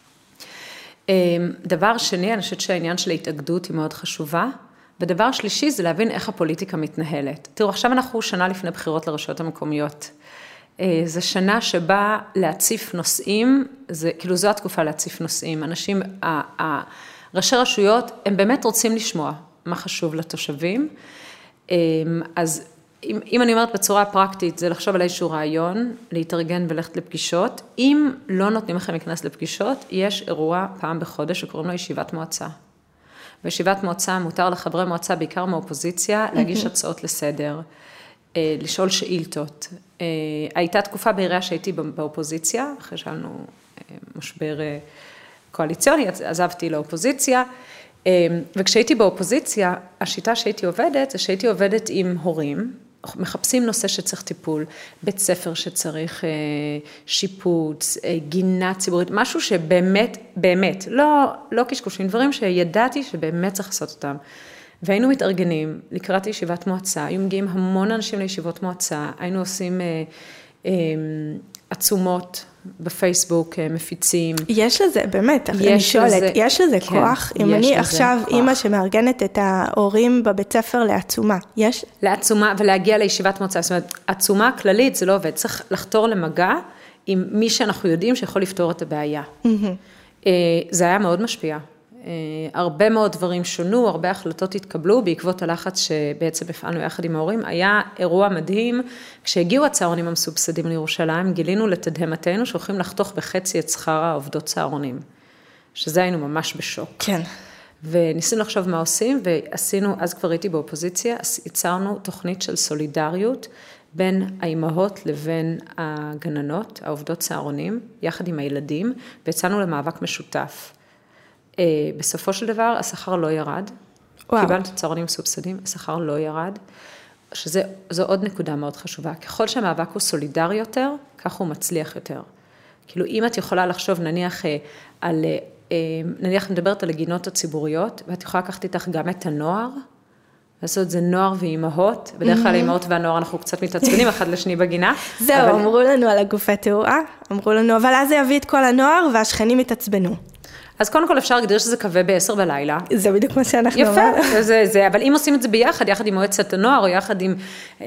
דבר שני, אני חושבת שהעניין של ההתאגדות היא מאוד חשובה, ודבר שלישי זה להבין איך הפוליטיקה מתנהלת. תראו, עכשיו אנחנו שנה לפני בחירות לרשויות המקומיות. זו שנה שבה להציף נושאים, זה, כאילו זו התקופה להציף נושאים. אנשים, ראשי רשויות, הם באמת רוצים לשמוע מה חשוב לתושבים. אז אם, אם אני אומרת בצורה הפרקטית, זה לחשוב על איזשהו רעיון, להתארגן וללכת לפגישות. אם לא נותנים לכם להיכנס לפגישות, יש אירוע פעם בחודש שקוראים לו ישיבת מועצה. בישיבת מועצה מותר לחברי מועצה, בעיקר מאופוזיציה, להגיש הצעות לסדר, לשאול שאילתות. הייתה תקופה בעירייה שהייתי באופוזיציה, אחרי שהיינו משבר קואליציוני, עזבתי לאופוזיציה, וכשהייתי באופוזיציה, השיטה שהייתי עובדת, זה שהייתי עובדת עם הורים, מחפשים נושא שצריך טיפול, בית ספר שצריך שיפוץ, גינה ציבורית, משהו שבאמת, באמת, לא, לא קשקושים, דברים שידעתי שבאמת צריך לעשות אותם. והיינו מתארגנים לקראת ישיבת מועצה, היו מגיעים המון אנשים לישיבות מועצה, היינו עושים אה, אה, עצומות בפייסבוק, אה, מפיצים. יש לזה, באמת, אני שואלת, יש לזה כן, כוח? אם אני עכשיו כוח. אימא שמארגנת את ההורים בבית ספר לעצומה, יש? לעצומה ולהגיע לישיבת מועצה, זאת אומרת, עצומה כללית זה לא עובד, צריך לחתור למגע עם מי שאנחנו יודעים שיכול לפתור את הבעיה. Mm-hmm. אה, זה היה מאוד משפיע. הרבה מאוד דברים שונו, הרבה החלטות התקבלו, בעקבות הלחץ שבעצם הפעלנו יחד עם ההורים, היה אירוע מדהים, כשהגיעו הצהרונים המסובסדים לירושלים, גילינו לתדהמתנו שהולכים לחתוך בחצי את שכר העובדות צהרונים, שזה היינו ממש בשוק. כן. וניסינו לחשוב מה עושים, ועשינו, אז כבר הייתי באופוזיציה, יצרנו תוכנית של סולידריות, בין האימהות לבין הגננות, העובדות צהרונים, יחד עם הילדים, ויצאנו למאבק משותף. בסופו של דבר, השכר לא ירד. וואו. קיבלנו את הצהרונים מסובסדים, השכר לא ירד. שזו עוד נקודה מאוד חשובה. ככל שהמאבק הוא סולידרי יותר, כך הוא מצליח יותר. כאילו, אם את יכולה לחשוב, נניח, על, נניח, מדברת על הגינות הציבוריות, ואת יכולה לקחת איתך גם את הנוער, לעשות את זה נוער ואימהות, בדרך כלל האימהות והנוער אנחנו קצת מתעצבנים אחד לשני בגינה. זהו, אמרו לנו על הגופי תאורה, אמרו לנו, אבל אז זה יביא את כל הנוער והשכנים יתעצבנו. אז קודם כל אפשר להגדיר שזה קווה בעשר בלילה. זה בדיוק מה שאנחנו יפה, זה, זה, אבל אם עושים את זה ביחד, יחד עם מועצת הנוער, או יחד עם,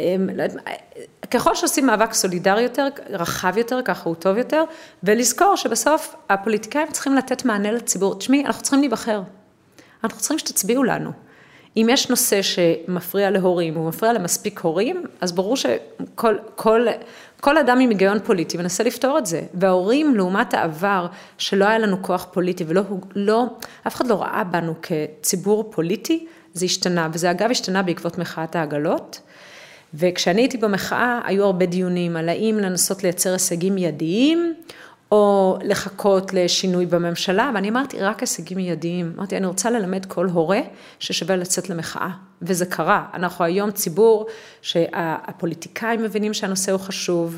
ככל שעושים מאבק סולידרי יותר, רחב יותר, ככה הוא טוב יותר, ולזכור שבסוף הפוליטיקאים צריכים לתת מענה לציבור. תשמעי, אנחנו צריכים להיבחר. אנחנו צריכים שתצביעו לנו. אם יש נושא שמפריע להורים, הוא מפריע למספיק הורים, אז ברור שכל, כל, כל אדם עם היגיון פוליטי מנסה לפתור את זה. וההורים, לעומת העבר, שלא היה לנו כוח פוליטי, ולא, לא, אף אחד לא ראה בנו כציבור פוליטי, זה השתנה. וזה אגב השתנה בעקבות מחאת העגלות. וכשאני הייתי במחאה, היו הרבה דיונים על האם לנסות לייצר הישגים מיידיים, או לחכות לשינוי בממשלה, ואני אמרתי, רק הישגים מיידיים. אמרתי, אני רוצה ללמד כל הורה ששווה לצאת למחאה, וזה קרה. אנחנו היום ציבור שהפוליטיקאים מבינים שהנושא הוא חשוב,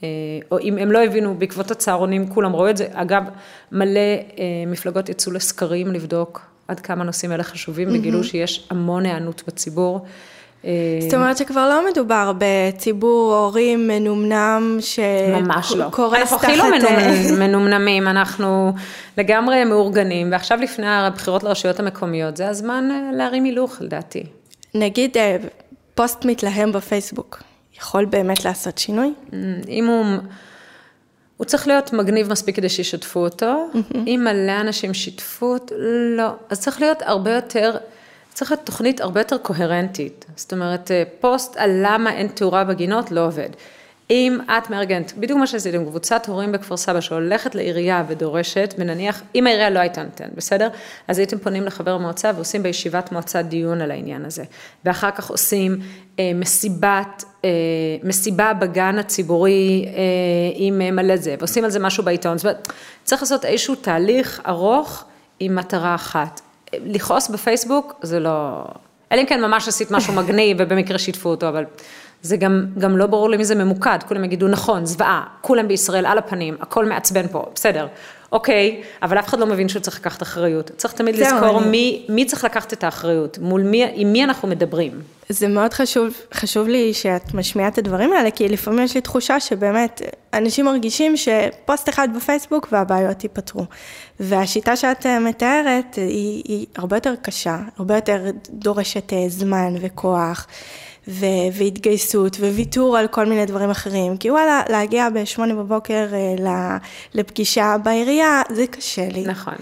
או אם הם לא הבינו, בעקבות הצהרונים, כולם רואים את זה. אגב, מלא מפלגות יצאו לסקרים לבדוק עד כמה נושאים האלה חשובים, וגילו שיש המון הענות בציבור. זאת אומרת שכבר לא מדובר בציבור הורים מנומנם ממש לא. שקורס תחת... אנחנו הכי לא מנומנמים, אנחנו לגמרי מאורגנים, ועכשיו לפני הבחירות לרשויות המקומיות, זה הזמן להרים הילוך, לדעתי. נגיד פוסט מתלהם בפייסבוק, יכול באמת לעשות שינוי? אם הוא... הוא צריך להיות מגניב מספיק כדי שישתפו אותו, אם מלא אנשים שיתפו אותו, לא. אז צריך להיות הרבה יותר... צריך להיות תוכנית הרבה יותר קוהרנטית, זאת אומרת, פוסט על למה אין תאורה בגינות לא עובד. אם את מארגנת, בדיוק מה שעשיתם, קבוצת הורים בכפר סבא שהולכת לעירייה ודורשת, ונניח, אם העירייה לא הייתה נותן, בסדר? אז הייתם פונים לחבר המועצה ועושים בישיבת מועצה דיון על העניין הזה. ואחר כך עושים אה, מסיבת, אה, מסיבה בגן הציבורי אה, עם מלא זה, ועושים על זה משהו בעיתון. זאת אומרת, צריך לעשות איזשהו תהליך ארוך עם מטרה אחת. לכעוס בפייסבוק, זה לא... אלא אם כן ממש עשית משהו מגניב, ובמקרה שיתפו אותו, אבל זה גם, גם לא ברור למי זה ממוקד, כולם יגידו, נכון, זוועה, כולם בישראל על הפנים, הכל מעצבן פה, בסדר, אוקיי, אבל אף אחד לא מבין שהוא צריך לקחת אחריות, צריך תמיד לזכור אני... מי, מי צריך לקחת את האחריות, מול מי, עם מי אנחנו מדברים. זה מאוד חשוב, חשוב לי שאת משמיעה את הדברים האלה, כי לפעמים יש לי תחושה שבאמת אנשים מרגישים שפוסט אחד בפייסבוק והבעיות ייפתרו. והשיטה שאת מתארת היא, היא הרבה יותר קשה, הרבה יותר דורשת זמן וכוח, ו- והתגייסות וויתור על כל מיני דברים אחרים. כי וואלה, להגיע בשמונה בבוקר לפגישה בעירייה, זה קשה לי. נכון.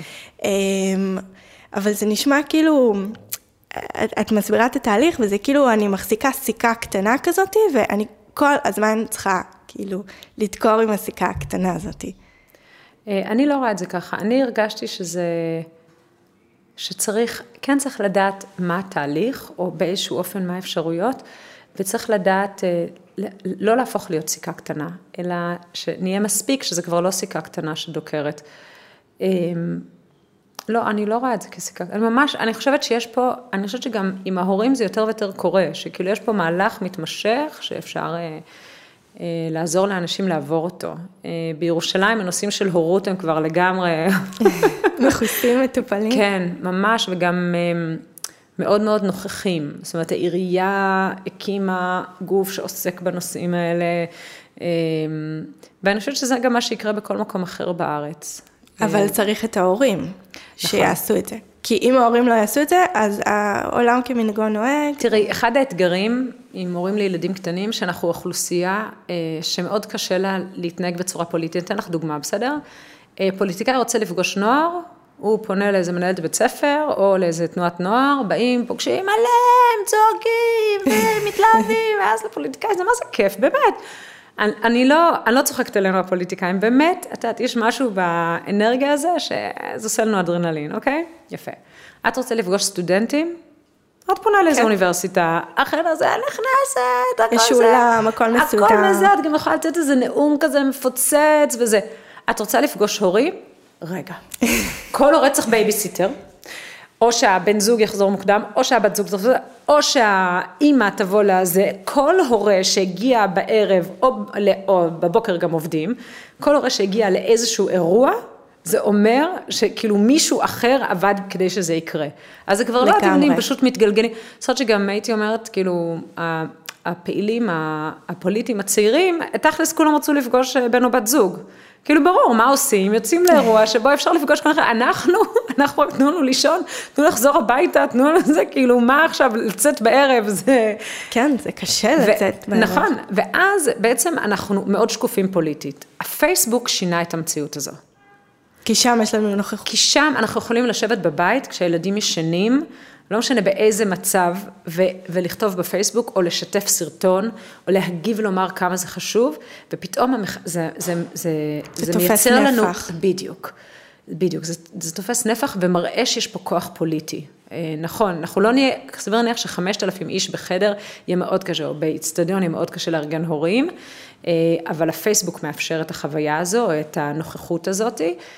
אבל זה נשמע כאילו... את, את מסבירה את התהליך, וזה כאילו אני מחזיקה סיכה קטנה כזאת, ואני כל הזמן צריכה כאילו לדקור עם הסיכה הקטנה הזאת. אני לא רואה את זה ככה, אני הרגשתי שזה, שצריך, כן צריך לדעת מה התהליך, או באיזשהו אופן מה האפשרויות, וצריך לדעת לא להפוך להיות סיכה קטנה, אלא שנהיה מספיק שזה כבר לא סיכה קטנה שדוקרת. לא, אני לא רואה את זה כסיכה, אני ממש, אני חושבת שיש פה, אני חושבת שגם עם ההורים זה יותר ויותר קורה, שכאילו יש פה מהלך מתמשך, שאפשר אה, אה, לעזור לאנשים לעבור אותו. אה, בירושלים הנושאים של הורות הם כבר לגמרי... מכוסים, מטופלים. כן, ממש, וגם אה, מאוד מאוד נוכחים. זאת אומרת, העירייה הקימה גוף שעוסק בנושאים האלה, אה, ואני חושבת שזה גם מה שיקרה בכל מקום אחר בארץ. אבל צריך את ההורים שיעשו את זה. כי אם ההורים לא יעשו את זה, אז העולם כמנהגו נוהג. תראי, אחד האתגרים עם הורים לילדים קטנים, שאנחנו אוכלוסייה שמאוד קשה לה להתנהג בצורה פוליטית. אתן לך דוגמה, בסדר? פוליטיקאי רוצה לפגוש נוער, הוא פונה לאיזה מנהלת בית ספר, או לאיזה תנועת נוער, באים, פוגשים עליהם, צועקים, ומתלהבים, ואז לפוליטיקאי, זה מה זה כיף, באמת. אני, אני לא, אני לא צוחקת עלינו הפוליטיקאים, באמת, את יודעת, יש משהו באנרגיה הזה, שזה עושה לנו אדרנלין, אוקיי? יפה. את רוצה לפגוש סטודנטים? את פונה לאיזו אוניברסיטה, אחר הזה נכנסת, הכל זה. יש אולם, הכל מסודר. הכל מזה, את גם יכולה לתת איזה נאום כזה מפוצץ וזה. את רוצה לפגוש הורים? רגע. כל הורה צריך בייביסיטר, או שהבן זוג יחזור מוקדם, או שהבת זוג תחזור, או שהאימא תבוא לזה, כל הורה שהגיע בערב, או, או בבוקר גם עובדים, כל הורה שהגיע לאיזשהו אירוע, זה אומר שכאילו מישהו אחר עבד כדי שזה יקרה. אז זה כבר לא אתם יודעים, פשוט מתגלגלים. זאת אומרת שגם הייתי אומרת, כאילו, הפעילים, הפוליטיים, הצעירים, תכלס כולם רצו לפגוש בן או בת זוג. כאילו ברור, מה עושים? יוצאים לאירוע שבו אפשר לפגוש כל אחד, אנחנו, אנחנו תנו לנו לישון, תנו לחזור הביתה, תנו לנו זה, כאילו מה עכשיו לצאת בערב, זה... כן, זה קשה לצאת בערב. נכון, ואז בעצם אנחנו מאוד שקופים פוליטית. הפייסבוק שינה את המציאות הזו. כי שם יש לנו נוכחות. כי שם אנחנו יכולים לשבת בבית, כשהילדים ישנים, לא משנה באיזה מצב, ו- ולכתוב בפייסבוק, או לשתף סרטון, או להגיב לומר כמה זה חשוב, ופתאום המח... זה, זה, זה, זה, זה תופס מייצר נפח. לנו, בדיוק, בדיוק, זה, זה תופס נפח, ומראה שיש פה כוח פוליטי. נכון, אנחנו לא נהיה, סביר נניח שחמשת אלפים איש בחדר, יהיה מאוד קשה, או באצטדיון יהיה מאוד קשה לארגן הורים, אבל הפייסבוק מאפשר את החוויה הזו, או את הנוכחות הזאת,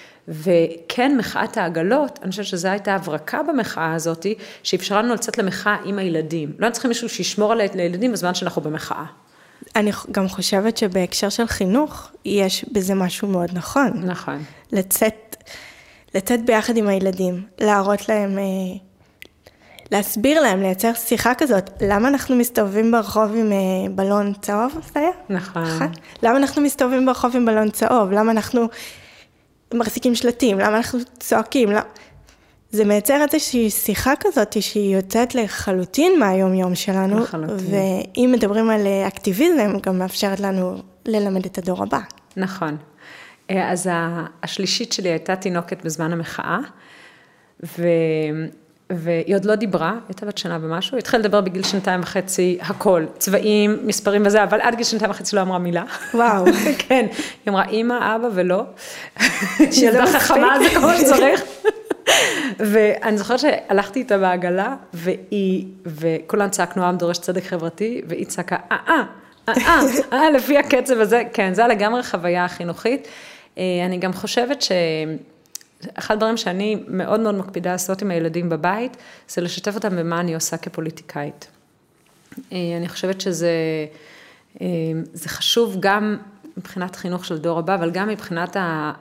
וכן, מחאת העגלות, אני חושבת שזו הייתה הברקה במחאה הזאת, שאפשרה לנו לצאת למחאה עם הילדים. לא צריכים מישהו שישמור על הילדים בזמן שאנחנו במחאה. אני גם חושבת שבהקשר של חינוך, יש בזה משהו מאוד נכון. נכון. לצאת, לצאת ביחד עם הילדים, להראות להם, להסביר להם, לייצר שיחה כזאת. למה אנחנו מסתובבים ברחוב עם בלון צהוב, זה היה? נכון. למה אנחנו מסתובבים ברחוב עם בלון צהוב? למה אנחנו מחזיקים שלטים? למה אנחנו צועקים? למה... זה מייצר איזושהי שיחה כזאת שהיא יוצאת לחלוטין מהיום-יום שלנו, לחלוטין. ואם מדברים על אקטיביזם, גם מאפשרת לנו ללמד את הדור הבא. נכון. אז השלישית שלי הייתה תינוקת בזמן המחאה, ו... והיא עוד לא דיברה, הייתה בת שנה ומשהו, התחילה לדבר בגיל שנתיים וחצי, הכל, צבעים, מספרים וזה, אבל עד גיל שנתיים וחצי לא אמרה מילה. וואו. כן, היא אמרה, אמא, אבא ולא. שילדה חכמה, זה כמו שצריך. ואני זוכרת שהלכתי איתה בעגלה, והיא, וכולן צעקנו, עם דורש צדק חברתי, והיא צעקה, אה, אה, אה, אה, לפי הקצב הזה, כן, זה היה לגמרי חוויה חינוכית. אני גם חושבת ש... אחד הדברים שאני מאוד מאוד מקפידה לעשות עם הילדים בבית, זה לשתף אותם במה אני עושה כפוליטיקאית. אני חושבת שזה זה חשוב גם מבחינת חינוך של דור הבא, אבל גם מבחינת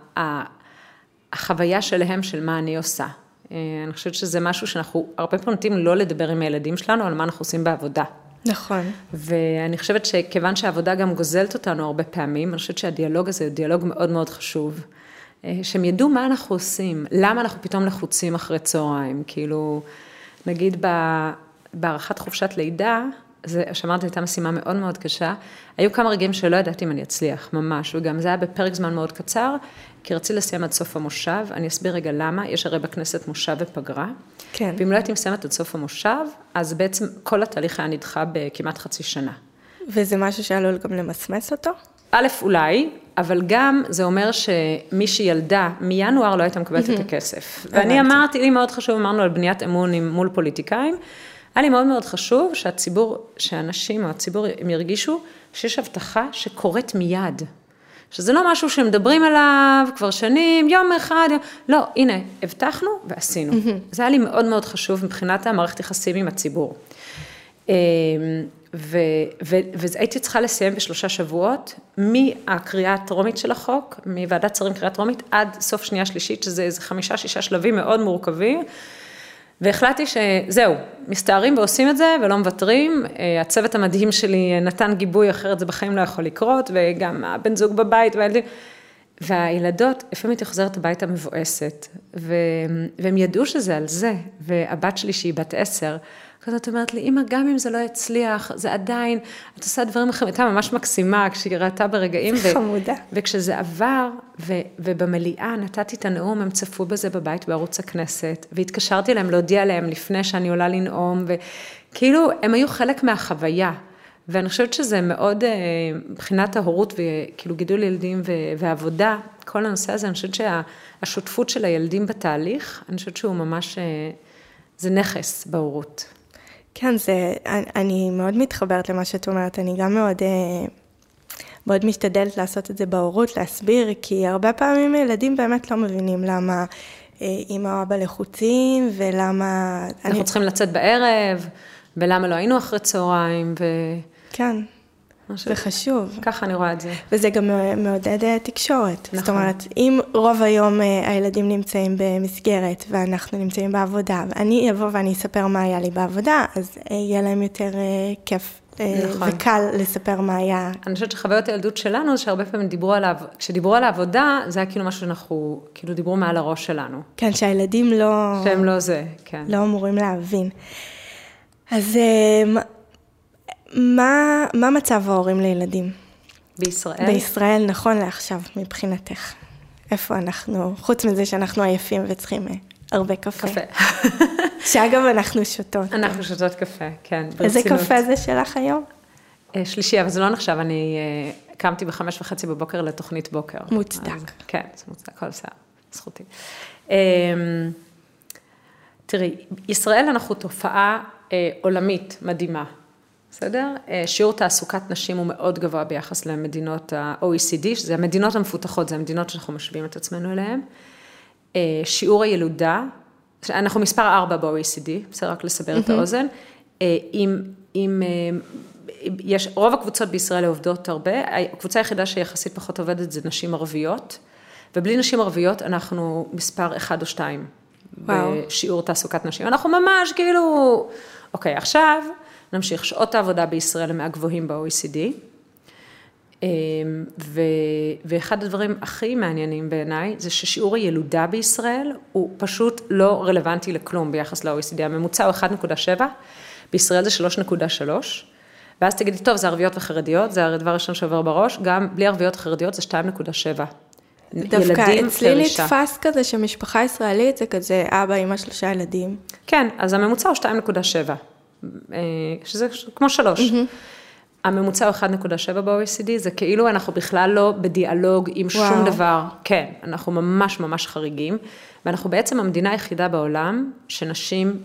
החוויה שלהם של מה אני עושה. אני חושבת שזה משהו שאנחנו הרבה פעמים נוטים לא לדבר עם הילדים שלנו, על מה אנחנו עושים בעבודה. נכון. ואני חושבת שכיוון שהעבודה גם גוזלת אותנו הרבה פעמים, אני חושבת שהדיאלוג הזה הוא דיאלוג מאוד מאוד חשוב. שהם ידעו מה אנחנו עושים, למה אנחנו פתאום לחוצים אחרי צהריים, כאילו, נגיד בערכת חופשת לידה, זה, שאמרתי, הייתה משימה מאוד מאוד קשה, היו כמה רגעים שלא ידעתי אם אני אצליח, ממש, וגם זה היה בפרק זמן מאוד קצר, כי רציתי לסיים עד סוף המושב, אני אסביר רגע למה, יש הרי בכנסת מושב ופגרה, כן. ואם לא הייתי מסיימת עד סוף המושב, אז בעצם כל התהליך היה נדחה בכמעט חצי שנה. וזה משהו שעלול גם למסמס אותו? א', אולי, אבל גם זה אומר שמי שילדה, מינואר לא הייתה מקבלת את הכסף. ואני אמרתי, לי מאוד חשוב, אמרנו על בניית אמון מול פוליטיקאים, היה לי מאוד מאוד חשוב שהציבור, שאנשים או הציבור הם ירגישו שיש הבטחה שקורית מיד. שזה לא משהו שמדברים עליו כבר שנים, יום אחד, יום... לא, הנה, הבטחנו ועשינו. זה היה לי מאוד מאוד חשוב מבחינת המערכת יחסים עם הציבור. והייתי צריכה לסיים בשלושה שבועות, מהקריאה הטרומית של החוק, מוועדת שרים קריאה טרומית, עד סוף שנייה שלישית, שזה איזה חמישה, שישה שלבים מאוד מורכבים, והחלטתי שזהו, מסתערים ועושים את זה, ולא מוותרים, הצוות המדהים שלי נתן גיבוי, אחרת זה בחיים לא יכול לקרות, וגם הבן זוג בבית, והילדים, והילדות, לפעמים הייתי חוזרת הביתה מבואסת, והם ידעו שזה על זה, והבת שלי שהיא בת עשר, כזאת אומרת לי, אמא, גם אם זה לא יצליח, זה עדיין, את עושה דברים אחרים, הייתה ממש מקסימה, כשהיא ראתה ברגעים, חמודה. וכשזה עבר, ובמליאה נתתי את הנאום, הם צפו בזה בבית בערוץ הכנסת, והתקשרתי להם להודיע להם לפני שאני עולה לנאום, וכאילו, הם היו חלק מהחוויה, ואני חושבת שזה מאוד, מבחינת ההורות, וכאילו גידול ילדים ועבודה, כל הנושא הזה, אני חושבת שהשותפות של הילדים בתהליך, אני חושבת שהוא ממש, זה נכס בהורות. כן, זה, אני מאוד מתחברת למה שאת אומרת, אני גם מאוד, מאוד משתדלת לעשות את זה בהורות, להסביר, כי הרבה פעמים ילדים באמת לא מבינים למה אמא או אבא לחוצים, ולמה... אנחנו אני... צריכים לצאת בערב, ולמה לא היינו אחרי צהריים, ו... כן, זה חשוב. ככה אני רואה את זה. וזה גם מעודד תקשורת. נכון. זאת אומרת, אם רוב היום הילדים נמצאים במסגרת, ואנחנו נמצאים בעבודה, ואני אבוא ואני אספר מה היה לי בעבודה, אז יהיה להם יותר כיף נכון. וקל לספר מה היה. אני חושבת שחוויות הילדות שלנו, שהרבה פעמים דיברו עליו, כשדיברו על העבודה, זה היה כאילו משהו שאנחנו, כאילו דיברו מעל הראש שלנו. כן, שהילדים לא... שהם לא זה, כן. לא אמורים להבין. אז... מה, מה מצב ההורים לילדים? בישראל? בישראל, נכון לעכשיו, מבחינתך. איפה אנחנו, חוץ מזה שאנחנו עייפים וצריכים הרבה קפה. קפה. שאגב, אנחנו שותות. אנחנו שותות קפה, כן. איזה קפה זה שלך היום? שלישי, אבל זה לא נחשב, אני קמתי בחמש וחצי בבוקר לתוכנית בוקר. מוצדק. כן, זה מוצדק, כל סער, זכותי. תראי, ישראל אנחנו תופעה עולמית מדהימה. בסדר? שיעור תעסוקת נשים הוא מאוד גבוה ביחס למדינות ה-או אי סי די, שזה המדינות המפותחות, זה המדינות שאנחנו משווים את עצמנו אליהן. שיעור הילודה, אנחנו מספר ארבע ב-או אי סי די, בסדר, רק לסבר את האוזן, עם, עם יש, רוב הקבוצות בישראל עובדות הרבה, הקבוצה היחידה שיחסית פחות עובדת זה נשים ערביות, ובלי נשים ערביות אנחנו מספר אחד או שתיים, וואו. בשיעור תעסוקת נשים. אנחנו ממש כאילו, אוקיי, עכשיו נמשיך, שעות העבודה בישראל הם מהגבוהים ב-או אי סי די, ו, ואחד הדברים הכי מעניינים בעיניי, זה ששיעור הילודה בישראל הוא פשוט לא רלוונטי לכלום ביחס ל-או אי סי די, הממוצע הוא אחד נקודה שבע, בישראל זה שלוש נקודה שלוש, ואז תגידי, טוב, זה ערביות וחרדיות, זה הדבר הראשון שעובר בראש, גם בלי ערביות וחרדיות זה שתיים נקודה שבע. דווקא אצלי נתפס כזה שמשפחה ישראלית זה כזה אבא, אמא, שלושה ילדים. כן, אז הממוצע הוא שתיים נקודה שבע, שזה כמו שלוש. הממוצע הוא אחד נקודה שבע ב-או אי סי די, זה כאילו אנחנו בכלל לא בדיאלוג עם שום דבר. כן, אנחנו ממש ממש חריגים, ואנחנו בעצם המדינה היחידה בעולם שנשים,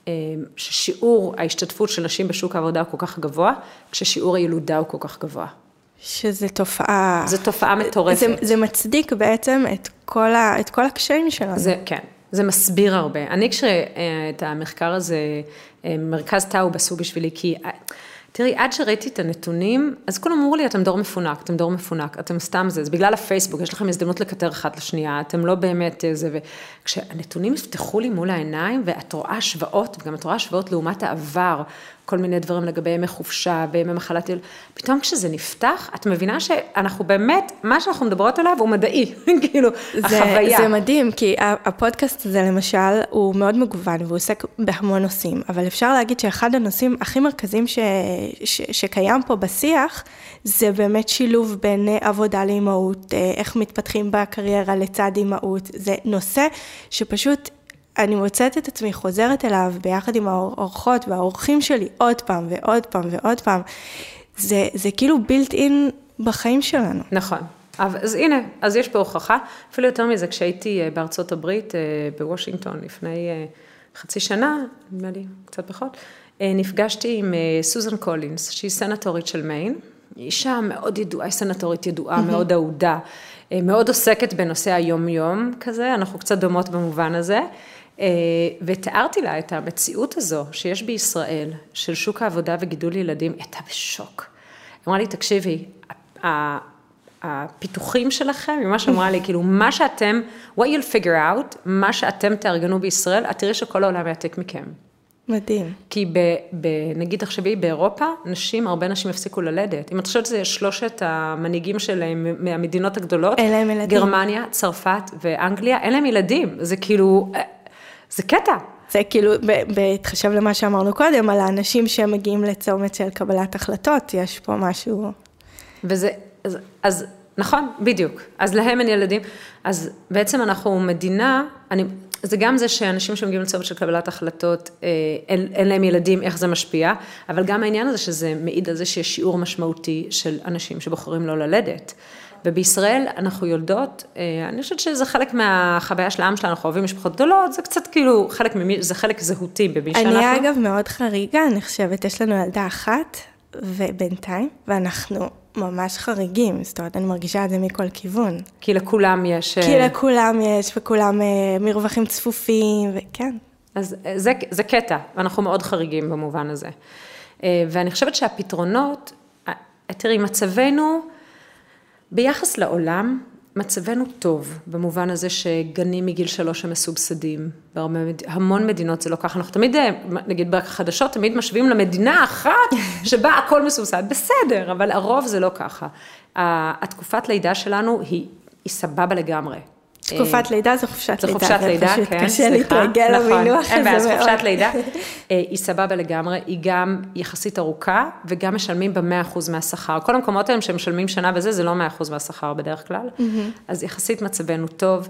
ששיעור ההשתתפות של נשים בשוק העבודה הוא כל כך גבוה, כששיעור הילודה הוא כל כך גבוה. שזה תופעה... זו תופעה מטורפת. זה, זה מצדיק בעצם את כל, ה, את כל הקשיים שלנו. זה, כן, זה מסביר הרבה. אני כשאת המחקר הזה, מרכז טאו בסוג בשבילי, כי... תראי, עד שראיתי את הנתונים, אז כולם אמרו לי, אתם דור מפונק, אתם דור מפונק, אתם סתם זה, זה בגלל הפייסבוק, יש לכם הזדמנות לקטר אחת לשנייה, אתם לא באמת זה, וכשהנתונים יפתחו לי מול העיניים, ואת רואה השוואות, וגם את רואה השוואות לעומת העבר, כל מיני דברים לגבי ימי חופשה, בימי מחלת יל, פתאום כשזה נפתח, את מבינה שאנחנו באמת, מה שאנחנו מדברות עליו הוא מדעי, כאילו, זה, החוויה. זה מדהים, כי הפודקאסט הזה למשל, הוא מאוד מגוון, והוא עוסק בהמון נושאים, אבל אפשר להגיד שאחד הנושאים הכי מרכזיים ש, ש, שקיים פה בשיח, זה באמת שילוב בין עבודה לאימהות, איך מתפתחים בקריירה לצד אימהות, זה נושא שפשוט, אני מוצאת את עצמי חוזרת אליו ביחד עם האורחות והאורחים שלי עוד פעם ועוד פעם ועוד פעם. זה, זה כאילו built in בחיים שלנו. נכון. אז הנה, אז יש פה הוכחה. אפילו יותר מזה, כשהייתי בארצות הברית, בוושינגטון, לפני חצי שנה, נדמה לי, קצת פחות, נפגשתי עם סוזן קולינס, שהיא סנטורית של מיין. היא אישה מאוד ידועה, היא סנטורית ידועה, מאוד אהודה, מאוד עוסקת בנושא היום-יום כזה, אנחנו קצת דומות במובן הזה. ותיארתי לה את המציאות הזו שיש בישראל, של שוק העבודה וגידול ילדים, הייתה בשוק. אמרה לי, תקשיבי, הפיתוחים שלכם, ממה שאמרה לי, כאילו, מה שאתם, what you'll figure out, מה שאתם תארגנו בישראל, את תראי שכל העולם יעתק מכם. מדהים. כי ב, ב, נגיד תחשבי, באירופה, נשים, הרבה נשים הפסיקו ללדת. אם את חושבת שזה שלושת המנהיגים שלהם מהמדינות הגדולות, אין להם ילדים. גרמניה, צרפת ואנגליה, אין להם ילדים. זה כאילו... זה קטע. זה כאילו, בהתחשב למה שאמרנו קודם, על האנשים שמגיעים לצומת של קבלת החלטות, יש פה משהו... וזה, אז, אז נכון, בדיוק. אז להם אין ילדים. אז בעצם אנחנו מדינה, אני, זה גם זה שאנשים שמגיעים לצומת של קבלת החלטות, אין, אין להם ילדים, איך זה משפיע, אבל גם העניין הזה שזה מעיד על זה שיש שיעור משמעותי של אנשים שבוחרים לא ללדת. ובישראל אנחנו יולדות, אני חושבת שזה חלק מהחוויה של העם שלנו, אנחנו אוהבים משפחות גדולות, זה קצת כאילו חלק ממי, זה חלק זהותי במי שאנחנו. אני אגב מאוד חריגה, אני חושבת, יש לנו ילדה אחת ובינתיים, ואנחנו ממש חריגים, זאת אומרת, אני מרגישה את זה מכל כיוון. כי לכולם יש... כי לכולם יש, וכולם מרווחים צפופים, וכן. אז זה, זה קטע, ואנחנו מאוד חריגים במובן הזה. ואני חושבת שהפתרונות, תראי, מצבנו, ביחס לעולם, מצבנו טוב, במובן הזה שגנים מגיל שלוש הם מסובסדים, בהמון מדינות זה לא ככה, אנחנו תמיד, נגיד בחדשות, תמיד משווים למדינה אחת, שבה הכל מסובסד, בסדר, אבל הרוב זה לא ככה. התקופת לידה שלנו היא, היא סבבה לגמרי. תקופת לידה זו חופשת לידה. זו חופשת לידה, כן, קשה להתרגל למינוח הזה מאוד. אז חופשת לידה היא סבבה לגמרי, היא גם יחסית ארוכה, וגם משלמים ב-מאה אחוז מהשכר. כל המקומות האלה שמשלמים שנה וזה, זה לא מאה אחוז מהשכר בדרך כלל. אז יחסית מצבנו טוב.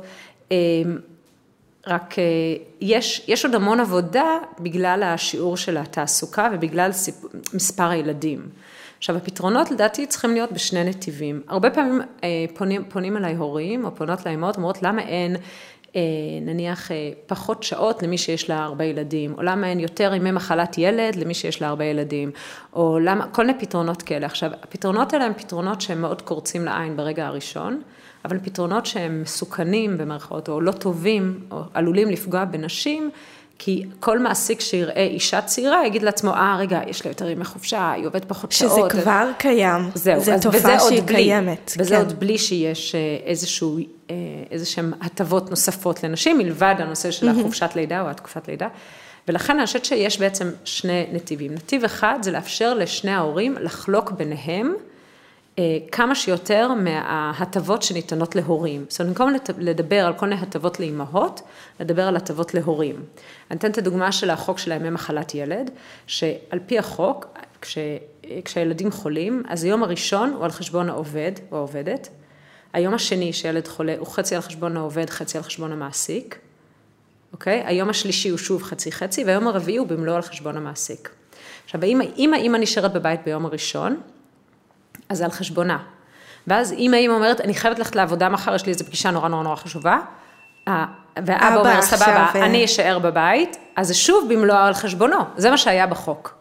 רק יש, יש עוד המון עבודה בגלל השיעור של התעסוקה, ובגלל מספר הילדים. עכשיו, הפתרונות לדעתי צריכים להיות בשני נתיבים. הרבה פעמים פונים, פונים אליי הורים, או פונות לאמהות, אומרות, למה אין, נניח, פחות שעות למי שיש לה הרבה ילדים, או למה אין יותר ימי מחלת ילד למי שיש לה הרבה ילדים, או למה, כל מיני פתרונות כאלה. עכשיו, הפתרונות האלה הם פתרונות שהם מאוד קורצים לעין ברגע הראשון, אבל פתרונות שהם מסוכנים במרכאות, או לא טובים, או עלולים לפגוע בנשים, כי כל מעסיק שיראה אישה צעירה, יגיד לעצמו, אה, רגע, יש לה יותר ימי חופשה, היא עובדת פחות שעות. שזה כבר קיים. זהו. זו תופעה שהיא קיימת. וזה עוד בלי שיש איזשהו, איזשהם הטבות נוספות לנשים, מלבד הנושא של החופשת לידה או התקופת לידה. ולכן אני חושבת שיש בעצם שני נתיבים. נתיב אחד זה לאפשר לשני ההורים לחלוק ביניהם, כמה שיותר מההטבות שניתנות להורים. זאת אומרת, במקום לדבר על כל מיני הטבות לאימהות, לדבר על הטבות להורים. אני אתן את הדוגמה של החוק של הימי מחלת ילד, שעל פי החוק, כש, כשהילדים חולים, אז היום הראשון הוא על חשבון העובד או העובדת, היום השני שילד חולה הוא חצי על חשבון העובד, חצי על חשבון המעסיק, אוקיי? היום השלישי הוא שוב חצי חצי, והיום הרביעי הוא במלוא על חשבון המעסיק. עכשיו, אם האמא נשארת בבית ביום הראשון, אז זה על חשבונה. ואז אם האמא אומרת, אני חייבת ללכת לעבודה מחר, יש לי איזו פגישה נורא נורא נורא חשובה, והאבא אומר, סבבה, אני אשאר בבית, אז זה שוב במלוא על חשבונו, זה מה שהיה בחוק.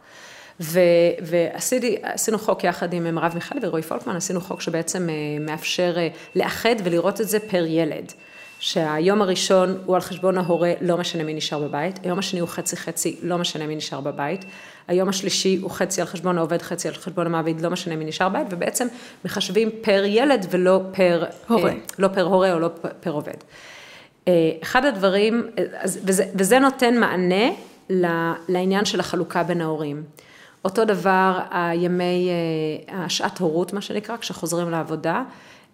ועשינו חוק יחד עם מרב מיכאלי ורועי פולקמן, עשינו חוק שבעצם מאפשר לאחד ולראות את זה פר ילד. שהיום הראשון הוא על חשבון ההורה, לא משנה מי נשאר בבית, היום השני הוא חצי חצי, לא משנה מי נשאר בבית, היום השלישי הוא חצי על חשבון העובד, חצי על חשבון המעביד, לא משנה מי נשאר בבית, ובעצם מחשבים פר ילד ולא פר הורה, לא פר הורה או לא פר עובד. אחד הדברים, וזה, וזה נותן מענה לעניין של החלוקה בין ההורים. אותו דבר, הימי, השעת הורות, מה שנקרא, כשחוזרים לעבודה,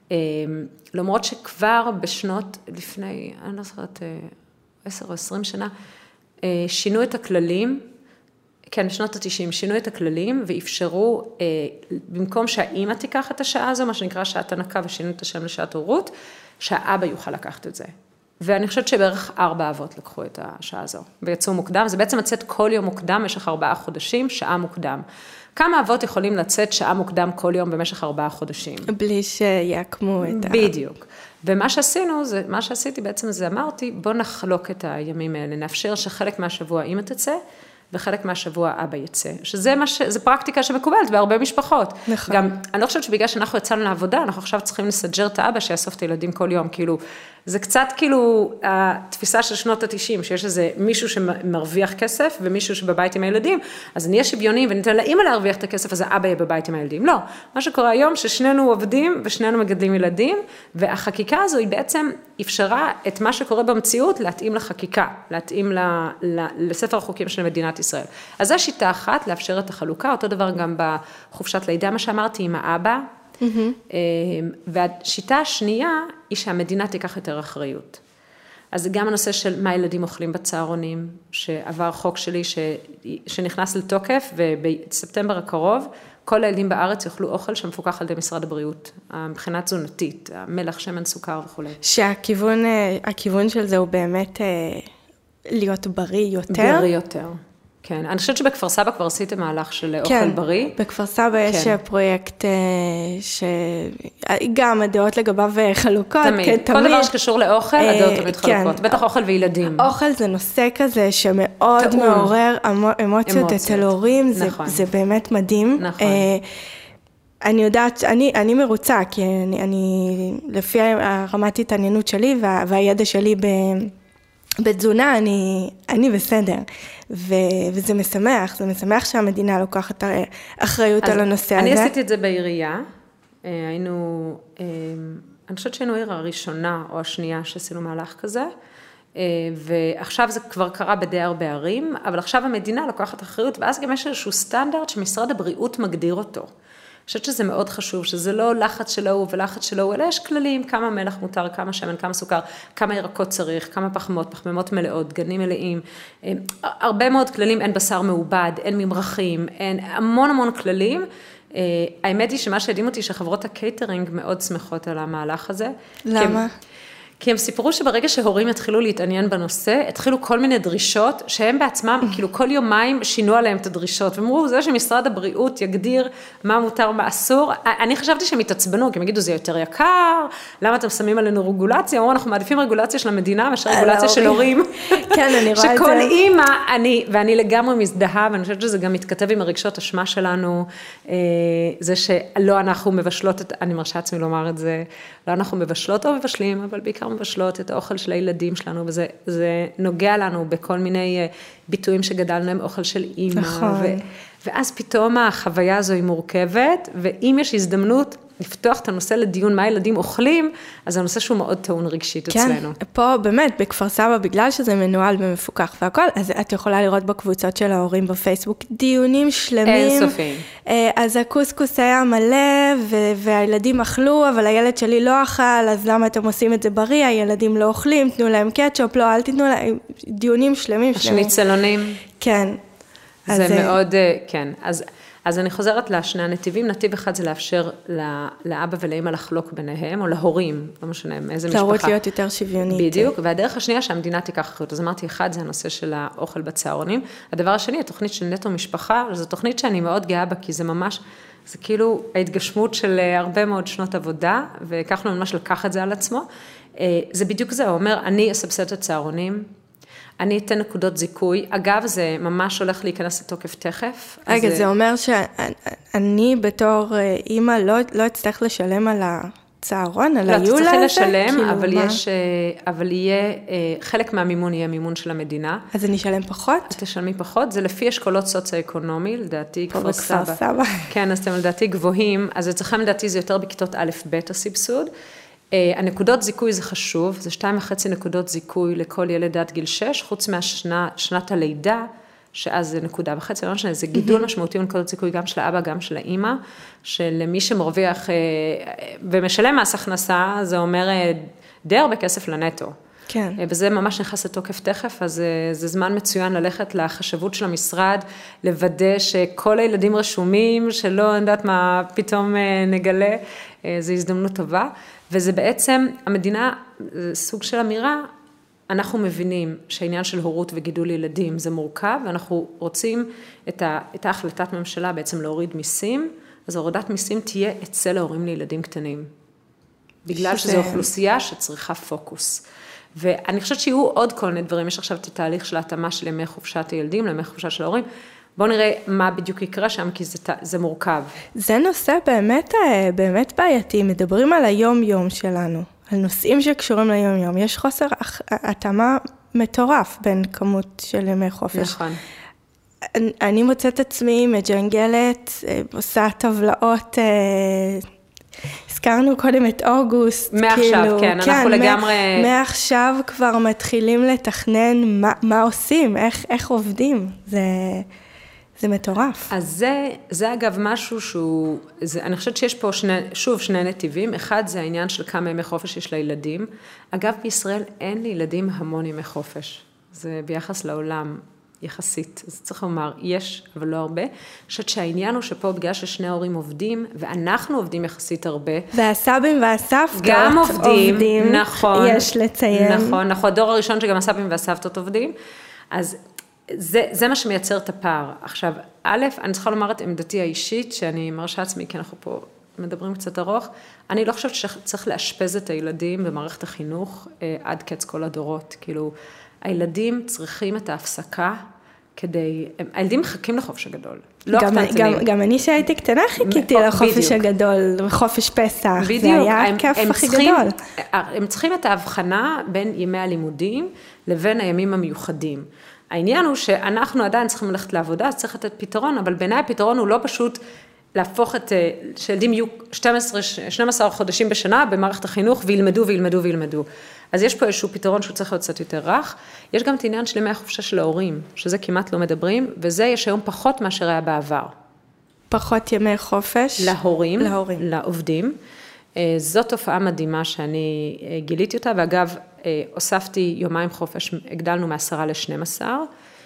למרות שכבר בשנות, לפני, אני לא זוכרת, עשר או עשרים שנה, שינו את הכללים, כן, בשנות ה-תשעים, שינו את הכללים ואפשרו, במקום שהאמא תיקח את השעה הזו, מה שנקרא שעת הנקה, ושינו את השם לשעת הורות, שהאבא יוכל לקחת את זה. ואני חושבת שבערך ארבע אבות לקחו את השעה הזו, ויצאו מוקדם, זה בעצם לצאת כל יום מוקדם, במשך ארבעה חודשים, שעה מוקדם. כמה אבות יכולים לצאת שעה מוקדם כל יום במשך ארבעה חודשים? בלי שיעקמו את ה... בדיוק. ומה שעשינו, זה, מה שעשיתי בעצם זה אמרתי, בוא נחלוק את הימים האלה, נאפשר שחלק מהשבוע אמא תצא, וחלק מהשבוע אבא יצא. שזה מה ש... זה פרקטיקה שמקובלת בהרבה משפחות. נכון. גם, אני לא חושבת שבגלל שאנחנו יצאנו לעבודה, אנחנו עכשיו צריכים לסג'ר את האבא שיאסוף את הילדים כל יום, כאילו, זה קצת כאילו התפיסה של שנות ה-תשעים, שיש איזה מישהו שמרוויח כסף, ומישהו שבבית עם הילדים, אז נהיה שוויונים, וניתן לאמא להרוויח את הכסף, אז האבא יהיה בבית עם הילדים. לא. מה שקורה היום, ששנינו עובדים, ושנינו מגדלים ילדים, והחקיקה הזו היא בעצם אפשרה את מה שקורה במציאות, להתאים לחקיקה, להתאים ל... לספר החוקים של מדינת ישראל. אז זו שיטה אחת, לאפשר את החלוקה, אותו דבר גם בחופשת לידה, מה שאמרתי עם האבא, Mm-hmm. והשיטה השנייה היא שהמדינה תיקח יותר אחריות. אז גם הנושא של מה ילדים אוכלים בצהרונים, שעבר חוק שלי ש... שנכנס לתוקף, ובספטמבר הקרוב, כל הילדים בארץ יאכלו אוכל שמפוקח על ידי משרד הבריאות, מבחינה תזונתית, המלח, שמן, סוכר וכו'. שהכיוון, הכיוון של זה הוא באמת להיות בריא יותר? בריא יותר. כן, אני חושבת שבכפר סבא כבר עשיתם מהלך של אוכל כן, בריא. כן, בכפר סבא יש כן. פרויקט שגם הדעות לגביו חלוקות. תמיד, כן, כל תמיד. דבר שקשור לאוכל, הדעות תמיד כן. חלוקות, בטח אוכל וילדים. אוכל זה נושא כזה שמאוד תאום. מעורר אמוציות, אמוציות אצל הורים, זה, נכון. זה באמת מדהים. נכון. אני יודעת, אני, אני מרוצה, כי אני, אני לפי הרמת התעניינות שלי וה, והידע שלי ב... בתזונה אני, אני בסדר, ו, וזה משמח, זה משמח שהמדינה לוקחת אחריות על הנושא אני הזה. אני עשיתי את זה בעירייה, היינו, אני חושבת שהיינו העיר הראשונה או השנייה שעשינו מהלך כזה, ועכשיו זה כבר קרה בדי הרבה ערים, אבל עכשיו המדינה לוקחת אחריות, ואז גם יש איזשהו סטנדרט שמשרד הבריאות מגדיר אותו. אני חושבת שזה מאוד חשוב, שזה לא לחץ שלו הוא ולחץ שלו הוא, אלא יש כללים, כמה מלח מותר, כמה שמן, כמה סוכר, כמה ירקות צריך, כמה פחמות, פחמימות מלאות, גנים מלאים, הרבה מאוד כללים, אין בשר מעובד, אין ממרחים, אין המון המון כללים. האמת היא שמה שהדהים אותי שחברות הקייטרינג מאוד שמחות על המהלך הזה. למה? כי הם סיפרו שברגע שהורים יתחילו להתעניין בנושא, התחילו כל מיני דרישות, שהם בעצמם, כאילו כל יומיים שינו עליהם את הדרישות, ואמרו, זה שמשרד הבריאות יגדיר מה מותר, מה אסור, אני חשבתי שהם יתעצבנו, כי הם יגידו, זה יותר יקר, למה אתם שמים עלינו רגולציה? אמרו, אנחנו מעדיפים רגולציה של המדינה, מאשר רגולציה של הורים. כן, אני רואה את זה. שכל אימא, אני, ואני לגמרי מזדהה, ואני חושבת שזה גם מתכתב עם הרגשות אשמה שלנו, זה שלא אנחנו מבשלות, אני מרשה עצמי לומר את זה, לא אנחנו מבשלות או מבשלים, אבל בעיקר בעיקר מבשלות את האוכל של הילדים שלנו, וזה זה נוגע לנו בכל מיני ביטויים שגדלנו עם אוכל של אימא. נכון. ו, ואז פתאום החוויה הזו היא מורכבת, ואם יש הזדמנות לפתוח את הנושא לדיון מה ילדים אוכלים, אז הנושא שהוא מאוד טעון רגשית כן, אצלנו. פה באמת, בכפר סבא, בגלל שזה מנוהל ומפוקח והכל, אז את יכולה לראות בקבוצות של ההורים בפייסבוק, דיונים שלמים. אינסופיים. אז הקוסקוס היה מלא, ו- והילדים אכלו, אבל הילד שלי לא אכל, אז למה אתם עושים את זה בריא? הילדים לא אוכלים, תנו להם קטשופ, לא, אל תתנו להם, דיונים שלמים. השניצלונים. כן. זה אז, מאוד, כן, אז... אז אני חוזרת לשני הנתיבים, נתיב אחד זה לאפשר לאבא ולאמא לחלוק ביניהם, או להורים, לא משנה, מאיזה משפחה. להראות להיות יותר שוויונית. בדיוק, והדרך השנייה שהמדינה תיקח אחריות, אז אמרתי, אחד זה הנושא של האוכל בצהרונים, הדבר השני, התוכנית של נטו משפחה, זו תוכנית שאני מאוד גאה בה, כי זה ממש, זה כאילו ההתגשמות של הרבה מאוד שנות עבודה, וכחנו ממש לקח את זה על עצמו, זה בדיוק זה, הוא אומר, אני אסבסד את הצהרונים, אני אתן נקודות זיכוי, אגב, זה ממש הולך להיכנס לתוקף תכף. רגע, זה אומר שאני בתור אימא לא אצטרך לשלם על הצהרון, על היולה הזה? לא, תצטרכי לשלם, אבל יש, אבל יהיה, חלק מהמימון יהיה מימון של המדינה. אז אני אשלם פחות? תשלמי פחות, זה לפי אשכולות סוציו-אקונומי, לדעתי כפר סבא. בכפר סבא. כן, אז אתם לדעתי גבוהים, אז אצלכם לדעתי זה יותר בכיתות א' ב' הסבסוד. הנקודות זיכוי זה חשוב, זה שתיים וחצי נקודות זיכוי לכל ילד עד גיל שש, חוץ מהשנת הלידה, שאז זה נקודה וחצי, לא משנה, זה גידול משמעותי בנקודות זיכוי גם של האבא, גם של האמא, שלמי שמרוויח ומשלם מס הכנסה, זה אומר די הרבה כסף לנטו. כן. וזה ממש נכנס לתוקף תכף, אז זה זמן מצוין ללכת לחשבות של המשרד, לוודא שכל הילדים רשומים, שלא יודעת מה פתאום נגלה, זו הזדמנות טובה. וזה בעצם, המדינה, זה סוג של אמירה, אנחנו מבינים שהעניין של הורות וגידול ילדים זה מורכב, ואנחנו רוצים את, ה, את ההחלטת ממשלה בעצם להוריד מיסים, אז הורדת מיסים תהיה אצל ההורים לילדים קטנים. בגלל שזה... שזו אוכלוסייה שצריכה פוקוס. ואני חושבת שיהיו עוד כל מיני דברים, יש עכשיו את התהליך של ההתאמה של ימי חופשת הילדים, לימי חופשה של ההורים, בואו נראה מה בדיוק יקרה שם, כי זה, זה מורכב. זה נושא באמת, באמת בעייתי, מדברים על היום-יום שלנו, על נושאים שקשורים ליום-יום, יש חוסר התאמה מטורף בין כמות של ימי חופש. נכון. אני, אני מוצאת עצמי מג'נגלת, עושה טבלאות, הזכרנו קודם את אוגוסט. מעכשיו, כאילו, כן, כן, אנחנו לגמרי... מעכשיו כבר מתחילים לתכנן מה, מה עושים, איך, איך עובדים, זה... זה מטורף. אז זה, זה אגב משהו שהוא, זה, אני חושבת שיש פה שני, שוב שני נתיבים, אחד זה העניין של כמה ימי חופש יש לילדים, אגב בישראל אין לילדים המון ימי חופש, זה ביחס לעולם יחסית, אז צריך לומר, יש אבל לא הרבה, אני חושבת שהעניין הוא שפה בגלל ששני ההורים עובדים, ואנחנו עובדים יחסית הרבה. והסבים והסבתות גם עובדים, עובדים, נכון. יש לציין. נכון, נכון, הדור הראשון שגם הסבים והסבתות עובדים, אז זה, זה מה שמייצר את הפער. עכשיו, א', אני צריכה לומר את עמדתי האישית, שאני מרשה עצמי, כי אנחנו פה מדברים קצת ארוך, אני לא חושבת שצריך לאשפז את הילדים במערכת החינוך אה, עד קץ כל הדורות. כאילו, הילדים צריכים את ההפסקה כדי, הם, הילדים מחכים לחופש הגדול. לא גם, גם, גם אני שהייתי קטנה חיכיתי לחופש הגדול, לחופש פסח, בדיוק. זה היה הכיף הכי צריכים, גדול. הם צריכים את ההבחנה בין ימי הלימודים לבין הימים המיוחדים. העניין הוא שאנחנו עדיין צריכים ללכת לעבודה, אז צריך לתת פתרון, אבל בעיניי הפתרון הוא לא פשוט להפוך את, שילדים יהיו שתים עשרה, שנים עשר חודשים בשנה במערכת החינוך, וילמדו וילמדו וילמדו. אז יש פה איזשהו פתרון שהוא צריך להיות קצת יותר רך. יש גם את העניין של ימי החופשה של ההורים, שזה כמעט לא מדברים, וזה יש היום פחות מאשר היה בעבר. פחות ימי חופש? להורים, להורים. לעובדים. זו תופעה מדהימה שאני גיליתי אותה, ואגב, הוספתי יומיים חופש, הגדלנו מעשרה לשנים עשר.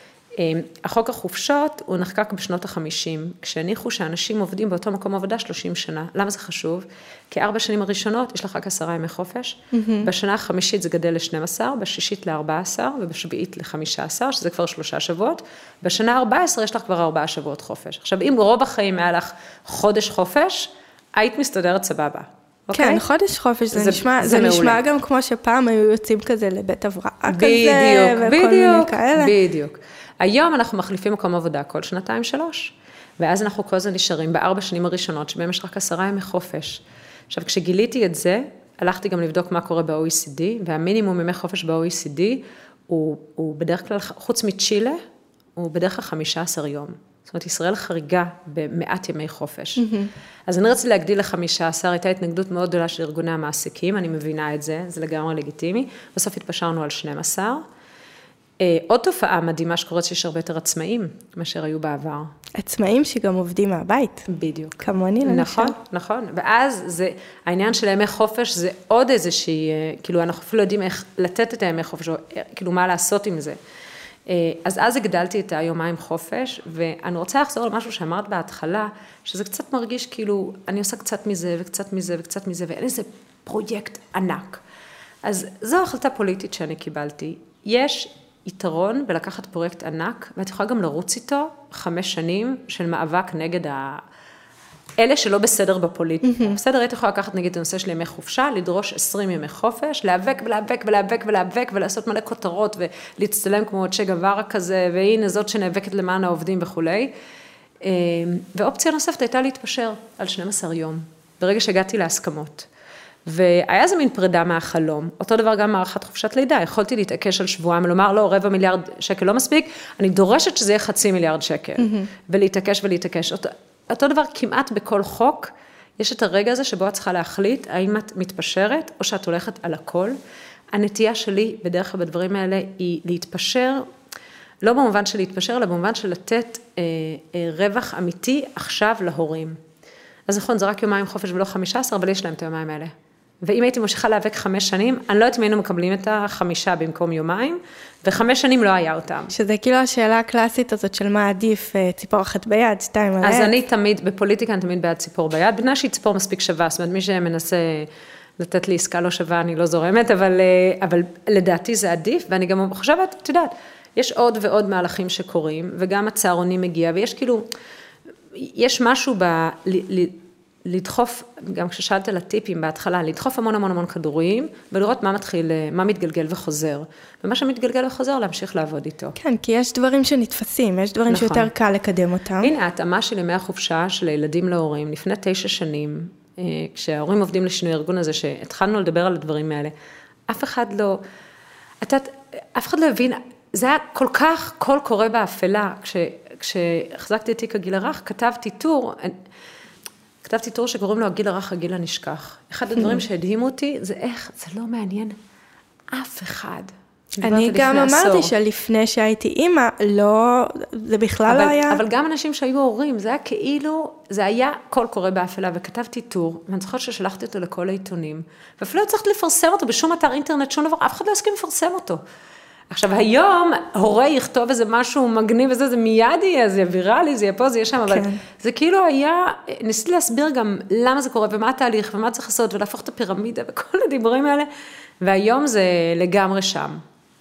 החוק החופשות הוא נחקק בשנות החמישים, כשהניחו שאנשים עובדים באותו מקום עבודה שלושים שנה. למה זה חשוב? כי ארבע שנים הראשונות יש לך רק עשרה ימי חופש, mm-hmm. בשנה החמישית זה גדל ל-שנים עשר, בשישית ל-ארבע עשרה ובשביעית ל-חמישה עשר, שזה כבר שלושה שבועות, בשנה ה-ארבע עשרה יש לך כבר ארבעה שבועות חופש. עכשיו, אם רוב החיים היה לך חודש חופש, היית מסתדרת סבבה. כן, חודש חופש, זה, זה, נשמע, זה, זה נשמע גם כמו שפעם היו יוצאים כזה לבית הבראה כזה, וכל בדיוק, מיני כאלה. בדיוק. היום אנחנו מחליפים מקום עבודה כל שנתיים שלוש, ואז אנחנו כל זה נשארים בארבע שנים הראשונות, שבהם יש רק עשרה ימי חופש. עכשיו, כשגיליתי את זה, הלכתי גם לבדוק מה קורה ב-או אי סי די, והמינימום ימי חופש ב-או אי סי די, הוא, הוא בדרך כלל, חוץ מצ'ילה, הוא בדרך כלל חמישה עשר יום. זאת אומרת, ישראל חריגה במעט ימי חופש. Mm-hmm. אז אני רציתי להגדיל ל-חמישה עשר, הייתה התנגדות מאוד גדולה של ארגוני המעסיקים, אני מבינה את זה, זה לגמרי לגיטימי. בסוף התפשרנו על שנים עשר. עוד תופעה מדהימה שקורית שיש הרבה יותר עצמאים, מאשר היו בעבר. עצמאים שגם עובדים מהבית. בדיוק. כמוני למשל. נכון, נכון. ואז זה, העניין של הימי חופש זה עוד איזושהי, כאילו אנחנו אפילו יודעים איך לתת את הימי חופש, או כאילו מה לעשות עם זה. אז אז הגדלתי את היומיים חופש, ואני רוצה לחזור למשהו שאמרת בהתחלה, שזה קצת מרגיש כאילו, אני עושה קצת מזה, וקצת מזה, וקצת מזה, ואין איזה פרויקט ענק. אז זו החלטה פוליטית שאני קיבלתי. יש יתרון בלקחת פרויקט ענק, ואת יכולה גם לרוץ איתו חמש שנים של מאבק נגד ה... אלה שלא בסדר בפוליטיקה. Mm-hmm. בסדר, הייתי יכולה לקחת נגיד את הנושא של ימי חופשה, לדרוש עשרים ימי חופש, להיאבק ולהיאבק ולהיאבק ולהיאבק, ולעשות מלא כותרות, ולהצטלם כמו צ'ה גווארה כזה, והנה זאת שנאבקת למען העובדים וכולי. ואופציה נוספת הייתה להתפשר על שנים עשר יום, ברגע שהגעתי להסכמות. והיה זה מין פרידה מהחלום, אותו דבר גם מערכת חופשת לידה, יכולתי להתעקש על שבועיים, לומר לא, רבע מיליארד שקל לא מספיק, אני דורשת שזה יהיה חצי מיליארד שקל, mm-hmm. ולהתעקש ולהתעקש. אותו, אותו דבר כמעט בכל חוק, יש את הרגע הזה שבו את צריכה להחליט, האם את מתפשרת, או שאת הולכת על הכל. הנטייה שלי בדרך כלל בדברים האלה, היא להתפשר, לא במובן של להתפשר, אלא במובן של לתת אה, אה, רווח אמיתי עכשיו להורים. אז נכון, זה רק יומיים חופש ולא חמישה עשר, אבל יש להם את היומיים האלה. ואם הייתי ממשיכה להיאבק חמש שנים, אני לא יודעת אם היינו מקבלים את החמישה במקום יומיים, וחמש שנים לא היה אותם. שזה כאילו השאלה הקלאסית הזאת של מה עדיף, ציפור אחת ביד, שתיים על העץ. אז אני תמיד, בפוליטיקה אני תמיד בעד ציפור ביד, בגלל שהיא ציפור מספיק שווה, זאת אומרת, מי שמנסה לתת לי עסקה לא שווה, אני לא זורמת, אבל, אבל לדעתי זה עדיף, ואני גם חושבת, את יודעת, יש עוד ועוד מהלכים שקורים, וגם הצהרונים מגיע, ויש כאילו, יש משהו ב... לדחוף, גם כששאלת על הטיפים בהתחלה, לדחוף המון המון המון כדורים, ולראות מה מתחיל, מה מתגלגל וחוזר. ומה שמתגלגל וחוזר, להמשיך לעבוד איתו. כן, כי יש דברים שנתפסים, יש דברים נכון. שיותר קל לקדם אותם. הנה, ההתאמה של ימי החופשה של ילדים להורים, לפני תשע שנים, כשההורים עובדים לשינוי הארגון הזה, שהתחלנו לדבר על הדברים האלה, אף אחד לא, את יודעת, אף אחד לא הבין, זה היה כל כך כל קורה באפלה, כש, כשהחזקתי את תיק הגיל הרך, כתבתי טור, כתבתי טור שקוראים לו הגיל הרך, הגיל הנשכח. אחד הדברים שהדהימו אותי, זה איך, זה לא מעניין אף אחד. אני גם אמרתי שלפני שהייתי אימא, לא, זה בכלל לא היה. אבל גם אנשים שהיו הורים, זה היה כאילו, זה היה כל קורה באפלה, וכתבתי טור, ואני זוכרת ששלחתי אותו לכל העיתונים, ואפילו לא צריכת לפרסם אותו בשום אתר אינטרנט, שום דבר, אף אחד לא הסכים לפרסם אותו. עכשיו, היום, הורה יכתוב איזה משהו מגניב וזה, זה מיד יהיה, זה יהיה ויראלי, זה יהיה פה, זה יהיה שם, אבל זה כאילו היה, ניסיתי להסביר גם למה זה קורה, ומה התהליך, ומה צריך לעשות, ולהפוך את הפירמידה, וכל הדיבורים האלה, והיום זה לגמרי שם.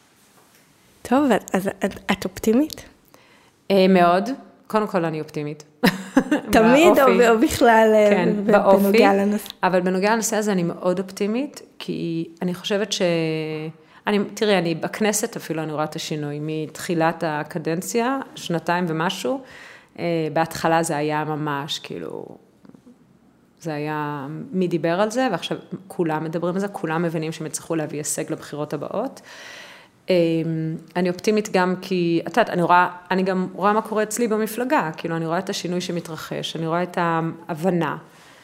טוב, אז את אופטימית? מאוד, קודם כל אני אופטימית. תמיד או בכלל בנוגע לנושא? אבל בנוגע לנושא הזה אני מאוד אופטימית, כי אני חושבת ש... אני, תראי, אני בכנסת אפילו אני רואה את השינוי, מתחילת הקדנציה, שנתיים ומשהו, בהתחלה זה היה ממש, כאילו, זה היה, מי דיבר על זה, ועכשיו כולם מדברים על זה, כולם מבינים שהם יצטרכו להביא הישג לבחירות הבאות. אני אופטימית גם כי, את יודעת, אני רואה, אני גם רואה מה קורה אצלי במפלגה, כאילו אני רואה את השינוי שמתרחש, אני רואה את ההבנה,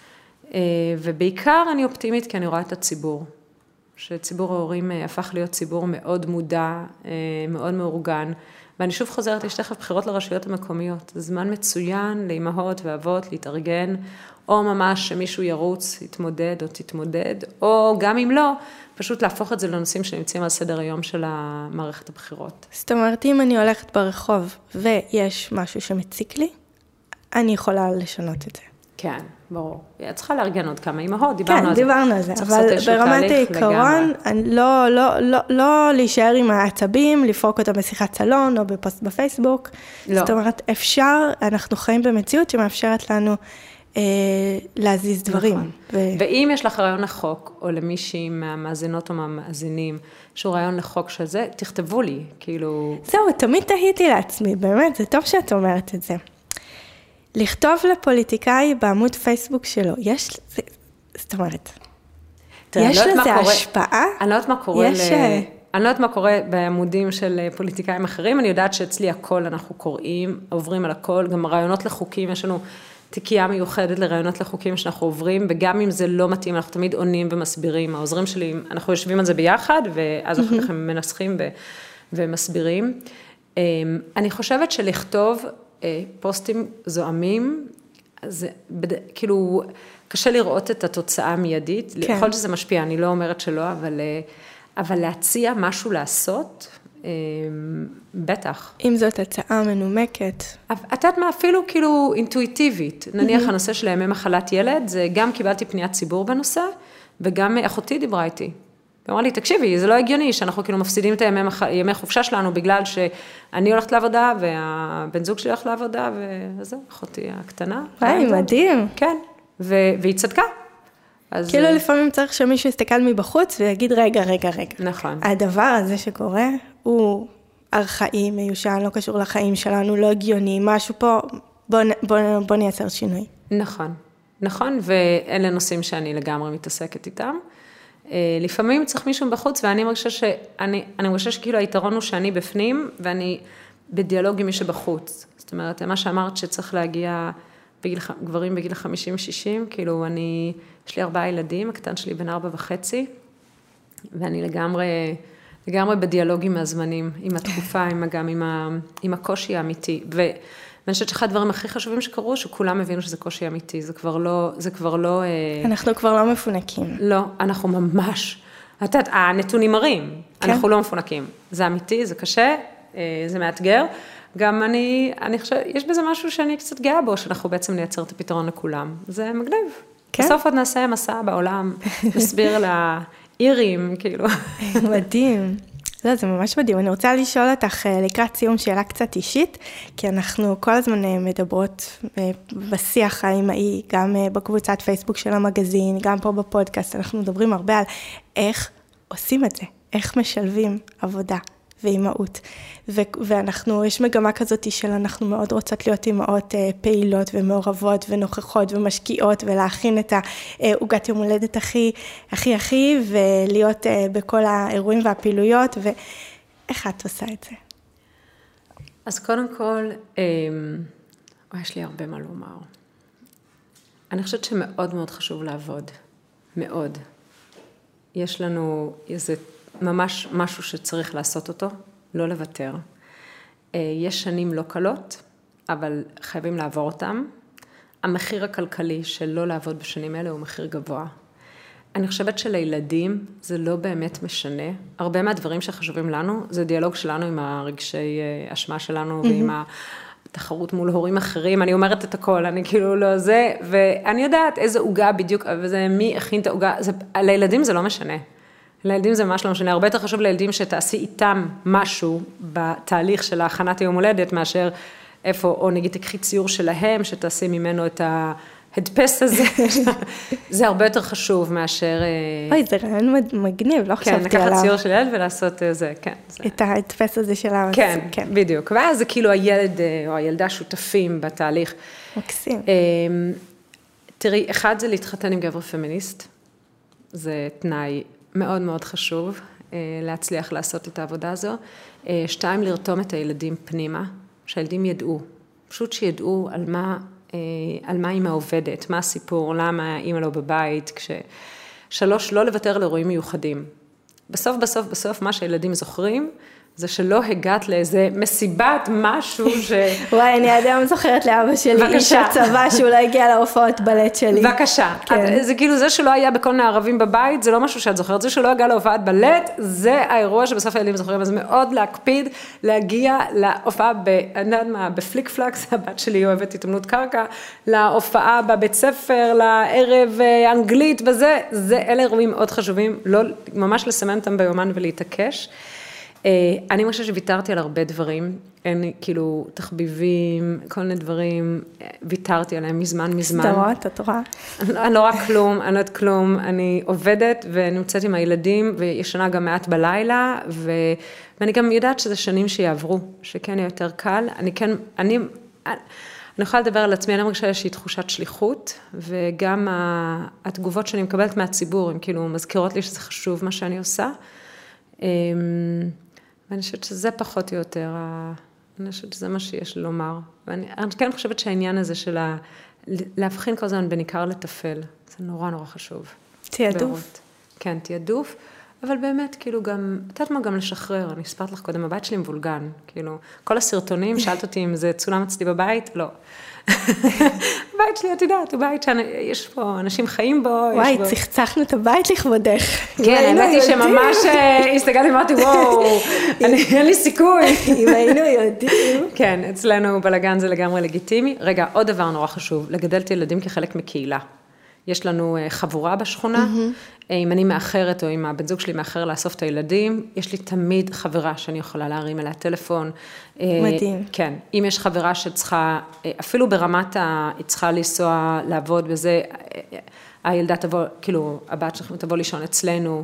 ובעיקר אני אופטימית כי אני רואה את הציבור. שציבור ההורים הפך להיות ציבור מאוד מודע, מאוד מאורגן, ואני שוב חוזרת, יש תכף בחירות לרשויות המקומיות, זה זמן מצוין לאמהות ואבות להתארגן, או ממש שמישהו ירוץ, יתמודד או תתמודד, או גם אם לא, פשוט להפוך את זה לנושאים שנמצאים על סדר היום של המערכת הבחירות. זאת אומרת, אם אני הולכת ברחוב ויש משהו שמציק לי, אני יכולה לשנות את זה. כן, ברור. את צריכה לארגן עוד כמה אמהות, דיברנו כן, על זה. כן, דיברנו על זה, אבל ברמת העיקרון, לא, לא, לא, לא להישאר עם העצבים, לפרוק אותם בשיחת סלון או בפוסט בפייסבוק. לא. זאת אומרת, אפשר, אנחנו חיים במציאות שמאפשרת לנו אה, להזיז דברים. נכון. ו... ואם יש לך רעיון לחוק, או למישהי מהמאזינות או מהמאזינים, שהוא רעיון לחוק של זה, תכתבו לי, כאילו... זהו, תמיד תהיתי לעצמי, באמת, זה טוב שאת אומרת את זה. לכתוב לפוליטיקאי בעמוד פייסבוק שלו, יש, זאת אומרת. יש לזה השפעה? אני לא יודעת מה קורה ל... אני לא יודעת מה קורה בעמודים של פוליטיקאים אחרים, אני יודעת שאצלי הכל אנחנו קוראים, עוברים על הכל, גם רעיונות לחוקים, יש לנו תיקייה מיוחדת לרעיונות לחוקים שאנחנו עוברים, וגם אם זה לא מתאים, אנחנו תמיד עונים ומסבירים, העוזרים שלי, אנחנו יושבים על זה ביחד, ואז אחר כך הם מנסחים ומסבירים. אני חושבת שלכתוב פוסטים זועמים, זה כאילו קשה לראות את התוצאה המיידית, יכול להיות שזה משפיע, אני לא אומרת שלא, אבל... אבל להציע משהו לעשות, בטח. אם זאת הצעה מנומקת. את יודעת מה, אפילו כאילו אינטואיטיבית, נניח הנושא של ימי מחלת ילד, זה גם קיבלתי פניית ציבור בנושא, וגם אחותי דיברה איתי. ואמרה לי, תקשיבי, זה לא הגיוני שאנחנו כאילו מפסידים את הימי חופשה שלנו, בגלל שאני הולכת לעבודה, והבן זוג שלי הולך לעבודה, וזהו, אחותי הקטנה. וואי, מדהים. כן, והיא צדקה. כאילו לפעמים צריך שמישהו יסתכל מבחוץ ויגיד רגע, רגע, רגע. נכון. הדבר הזה שקורה הוא ארכאי, מיושן, לא קשור לחיים שלנו, לא הגיוני, משהו פה, בוא, בוא, בוא נייצר שינוי. נכון, נכון, ואלה נושאים שאני לגמרי מתעסקת איתם. לפעמים צריך מישהו בחוץ, ואני מרגישה שאני, אני מרגישה שכאילו היתרון הוא שאני בפנים, ואני בדיאלוג עם מי שבחוץ. זאת אומרת, מה שאמרת שצריך להגיע... בגיל, גברים בגיל חמישים שישים, כאילו אני, יש לי ארבעה ילדים, הקטן שלי בן ארבע וחצי, ואני לגמרי, לגמרי בדיאלוג עם הזמנים, עם התקופה, עם, גם עם, ה, עם הקושי האמיתי, ואני חושבת שאחד הדברים הכי חשובים שקרו, שכולם הבינו שזה קושי אמיתי, זה כבר לא, זה כבר לא... אנחנו כבר לא מפונקים. לא, אנחנו ממש, את יודעת, הנתונים מראים, כן? אנחנו לא מפונקים, זה אמיתי, זה קשה, זה מאתגר, גם אני, אני חושבת, יש בזה משהו שאני קצת גאה בו, שאנחנו בעצם נייצר את הפתרון לכולם. זה מגניב. כן? בסוף עוד נעשה מסע בעולם, נסביר לאירים, כאילו. מדהים. לא, זה ממש מדהים. אני רוצה לשאול אותך לקראת סיום שאלה קצת אישית, כי אנחנו כל הזמן מדברות בשיח האמאי, גם בקבוצת פייסבוק של המגזין, גם פה בפודקאסט, אנחנו מדברים הרבה על איך עושים את זה, איך משלבים עבודה. ואימהות, ו- ואנחנו, יש מגמה כזאת של אנחנו מאוד רוצות להיות אימהות אה, פעילות ומעורבות ונוכחות ומשקיעות ולהכין את העוגת יום הולדת הכי, הכי, הכי, ולהיות אה, בכל האירועים והפעילויות, ואיך את עושה את זה? אז קודם כל, אה, יש לי הרבה מה לומר. אני חושבת שמאוד מאוד חשוב לעבוד, מאוד. יש לנו איזה ממש משהו שצריך לעשות אותו, לא לוותר. יש שנים לא קלות, אבל חייבים לעבור אותם. המחיר הכלכלי של לא לעבוד בשנים האלה הוא מחיר גבוה. אני חושבת שלילדים זה לא באמת משנה. הרבה מהדברים שחשובים לנו, זה דיאלוג שלנו עם הרגשי אשמה שלנו, mm-hmm. ועם התחרות מול הורים אחרים. אני אומרת את הכל, אני כאילו לא זה, ואני יודעת איזה עוגה בדיוק, וזה מי הכין את העוגה, זה, לילדים זה לא משנה. לילדים זה ממש לא משנה, הרבה יותר חשוב לילדים שתעשי איתם משהו בתהליך של ההכנת היום הולדת, מאשר איפה, או נגיד תקחי ציור שלהם, שתעשי ממנו את ההדפס הזה, זה הרבה יותר חשוב מאשר... אוי, זה רעיון מגניב, לא חשבתי עליו. כן, לקחת ציור של ילד ולעשות זה, כן. את ההדפס הזה של ה... כן, בדיוק, ואז זה כאילו הילד או הילדה שותפים בתהליך. מקסים. תראי, אחד זה להתחתן עם גבר פמיניסט, זה תנאי מאוד מאוד חשוב להצליח לעשות את העבודה הזו. שתיים, לרתום את הילדים פנימה, שהילדים ידעו, פשוט שידעו על מה, על מה אימא עובדת, מה הסיפור, למה אימא לא בבית, כש... שלוש, לא לוותר על אירועים מיוחדים. בסוף, בסוף, בסוף, מה שהילדים זוכרים, זה שלא הגעת לאיזה מסיבת משהו ש... וואי, אני עד היום זוכרת לאבא שלי, איש הצבא, שהוא לא הגיע להופעות בלט שלי. בבקשה. כן. זה כאילו זה שלא היה בכל הערבים בבית, זה לא משהו שאת זוכרת, זה שלא הגיע להופעת בלט, זה האירוע שבסוף הילדים זוכרים, אז מאוד להקפיד, להגיע להופעה, ב, אני יודעת מה, בפליק פלקס, הבת שלי אוהבת התאמנות קרקע, להופעה בבית ספר, לערב אנגלית, וזה, זה, אלה אירועים מאוד חשובים, לא, ממש לסמן אותם ביומן ולהתעקש. אני חושבת שוויתרתי על הרבה דברים, אין כאילו תחביבים, כל מיני דברים, ויתרתי עליהם מזמן מזמן. סדרות, את רואה? אני לא רואה כלום, אני לא יודעת כלום, אני עובדת ונמצאת עם הילדים, וישנה גם מעט בלילה, ו... ואני גם יודעת שזה שנים שיעברו, שכן יהיה יותר קל, אני כן, אני, אני יכולה לדבר על עצמי, אני מרגישה איזושהי תחושת שליחות, וגם התגובות שאני מקבלת מהציבור, הן כאילו מזכירות לי שזה חשוב מה שאני עושה, ואני חושבת שזה פחות או יותר, אני חושבת שזה מה שיש לי לומר, ואני כן חושבת שהעניין הזה של להבחין כל הזמן בין עיקר לטפל, זה נורא נורא חשוב. תיעדוף. כן, תיעדוף. אבל באמת, כאילו גם, תת מה גם לשחרר, אני אספרת לך קודם, הבית שלי מבולגן, כאילו, כל הסרטונים, שאלת אותי אם זה צולם אצלי בבית, לא. הבית שלי, את יודעת, הוא בית שיש פה אנשים חיים בו, וואי, צחצחנו את הבית לכבודך. כן, האמת היא שממש הסתגלתי, אמרתי, וואו, אין לי סיכוי. אם היינו יודעים. כן, אצלנו בלגן זה לגמרי לגיטימי. רגע, עוד דבר נורא חשוב, לגדל את ילדים כחלק מקהילה. יש לנו חבורה בשכונה, אם אני מאחרת או אם הבן זוג שלי מאחר לאסוף את הילדים, יש לי תמיד חברה שאני יכולה להרים אליה טלפון. מדהים. כן, אם יש חברה שצריכה, אפילו ברמת ה... היא צריכה לנסוע, לעבוד בזה, הילדה תבוא, כאילו, הבת שלכם תבוא לישון אצלנו,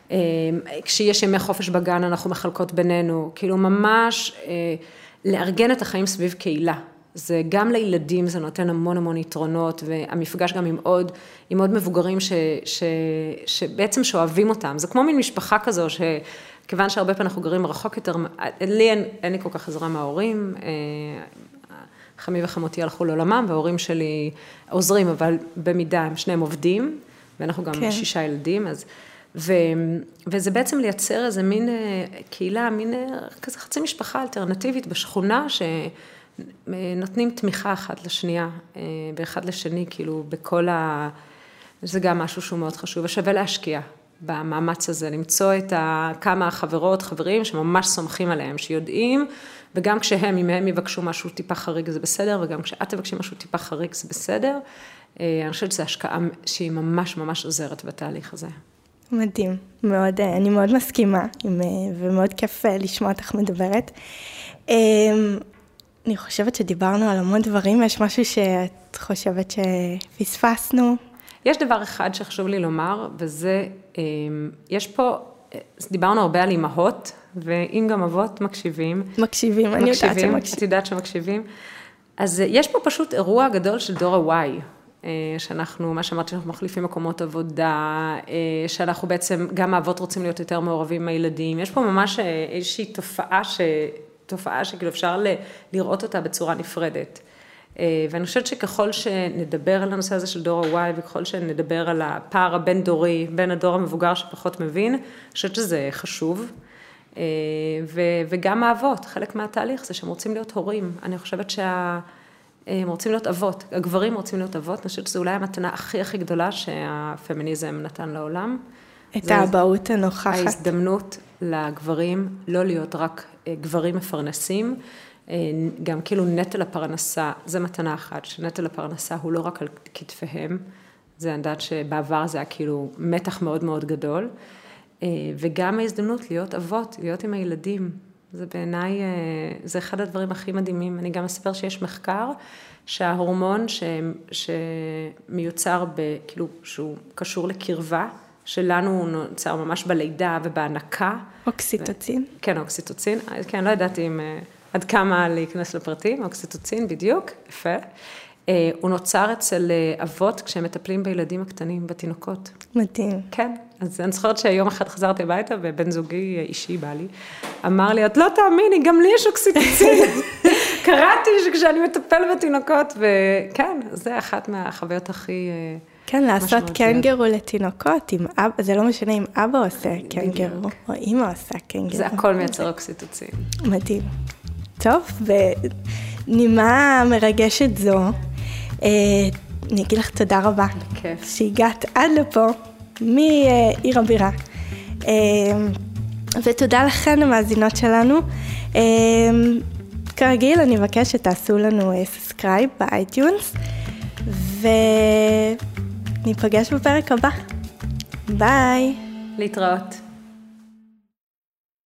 כשיש ימי חופש בגן אנחנו מחלקות בינינו, כאילו ממש לארגן את החיים סביב קהילה. זה גם לילדים, זה נותן המון המון יתרונות, והמפגש גם עם עוד, עם עוד מבוגרים ש, ש, שבעצם שאוהבים אותם. זה כמו מין משפחה כזו, שכיוון שהרבה פעמים אנחנו גרים רחוק יותר, לי אין, אין לי כל כך עזרה מההורים, חמי וחמותי הלכו לעולמם, וההורים שלי עוזרים, אבל במידה הם שניהם עובדים, ואנחנו גם כן. שישה ילדים, אז, ו, וזה בעצם לייצר איזה מין קהילה, מין כזה חצי משפחה אלטרנטיבית בשכונה, ש... נותנים תמיכה אחת לשנייה, באחד לשני, כאילו בכל ה... זה גם משהו שהוא מאוד חשוב, ושווה להשקיע במאמץ הזה, למצוא את ה... כמה חברות, חברים שממש סומכים עליהם, שיודעים, וגם כשהם, אם הם יבקשו משהו טיפה חריג זה בסדר, וגם כשאת תבקשי משהו טיפה חריג זה בסדר, אני חושבת שזו השקעה שהיא ממש ממש עוזרת בתהליך הזה. מדהים, מאוד, אני מאוד מסכימה, ומאוד כיף לשמוע אותך מדברת. אני חושבת שדיברנו על המון דברים, יש משהו שאת חושבת שפספסנו? יש דבר אחד שחשוב לי לומר, וזה, יש פה, דיברנו הרבה על אימהות, ואם גם אבות מקשיבים. מקשיבים, אני יודעת שמקשיבים. את יודעת שמקשיבים. אז יש פה פשוט אירוע גדול של דור ה-Y, שאנחנו, מה שאמרתי, שאנחנו מחליפים מקומות עבודה, שאנחנו בעצם, גם האבות רוצים להיות יותר מעורבים מהילדים. יש פה ממש איזושהי תופעה ש... תופעה שכאילו אפשר לראות אותה בצורה נפרדת. ואני חושבת שככל שנדבר על הנושא הזה של דור ה-Y, וככל שנדבר על הפער הבין דורי, בין הדור המבוגר שפחות מבין, אני חושבת שזה חשוב. וגם האבות, חלק מהתהליך זה שהם רוצים להיות הורים. אני חושבת שהם רוצים להיות אבות. הגברים רוצים להיות אבות. אני חושבת שזו אולי המתנה הכי הכי גדולה שהפמיניזם נתן לעולם. את האבהות הנוכחת. ההזדמנות לגברים לא להיות רק גברים מפרנסים, גם כאילו נטל הפרנסה, זה מתנה אחת, שנטל הפרנסה הוא לא רק על כתפיהם, זה אני יודעת שבעבר זה היה כאילו מתח מאוד מאוד גדול, וגם ההזדמנות להיות אבות, להיות עם הילדים, זה בעיניי, זה אחד הדברים הכי מדהימים, אני גם אספר שיש מחקר, שההורמון ש, שמיוצר כאילו שהוא קשור לקרבה, שלנו הוא נוצר ממש בלידה ובהנקה. אוקסיטוצין. ו... כן, אוקסיטוצין. כן, לא ידעתי אם עד כמה להיכנס לפרטים, אוקסיטוצין בדיוק, יפה. הוא נוצר אצל אבות כשהם מטפלים בילדים הקטנים, בתינוקות. מדהים. כן, אז אני זוכרת שיום אחד חזרתי הביתה, ובן זוגי אישי בא לי, אמר לי, את לא תאמיני, גם לי יש אוקסיטוצין. קראתי שכשאני מטפל בתינוקות, וכן, זה אחת מהחוויות הכי... כן, לעשות קנגרו לתינוקות, עם אבא, זה לא משנה אם אבא עושה קנגרו, או אמא עושה קנגרו. זה הכל מייצר אוקסיטוצין. מדהים. טוב, בנימה מרגשת זו, אני אגיד לך תודה רבה. בכיף. שהגעת עד לפה, מעיר הבירה. ותודה לכן המאזינות שלנו. כרגיל, אני מבקש שתעשו לנו סאבסקרייב באייטיונס, וניפגש בפרק הבא. ביי. להתראות.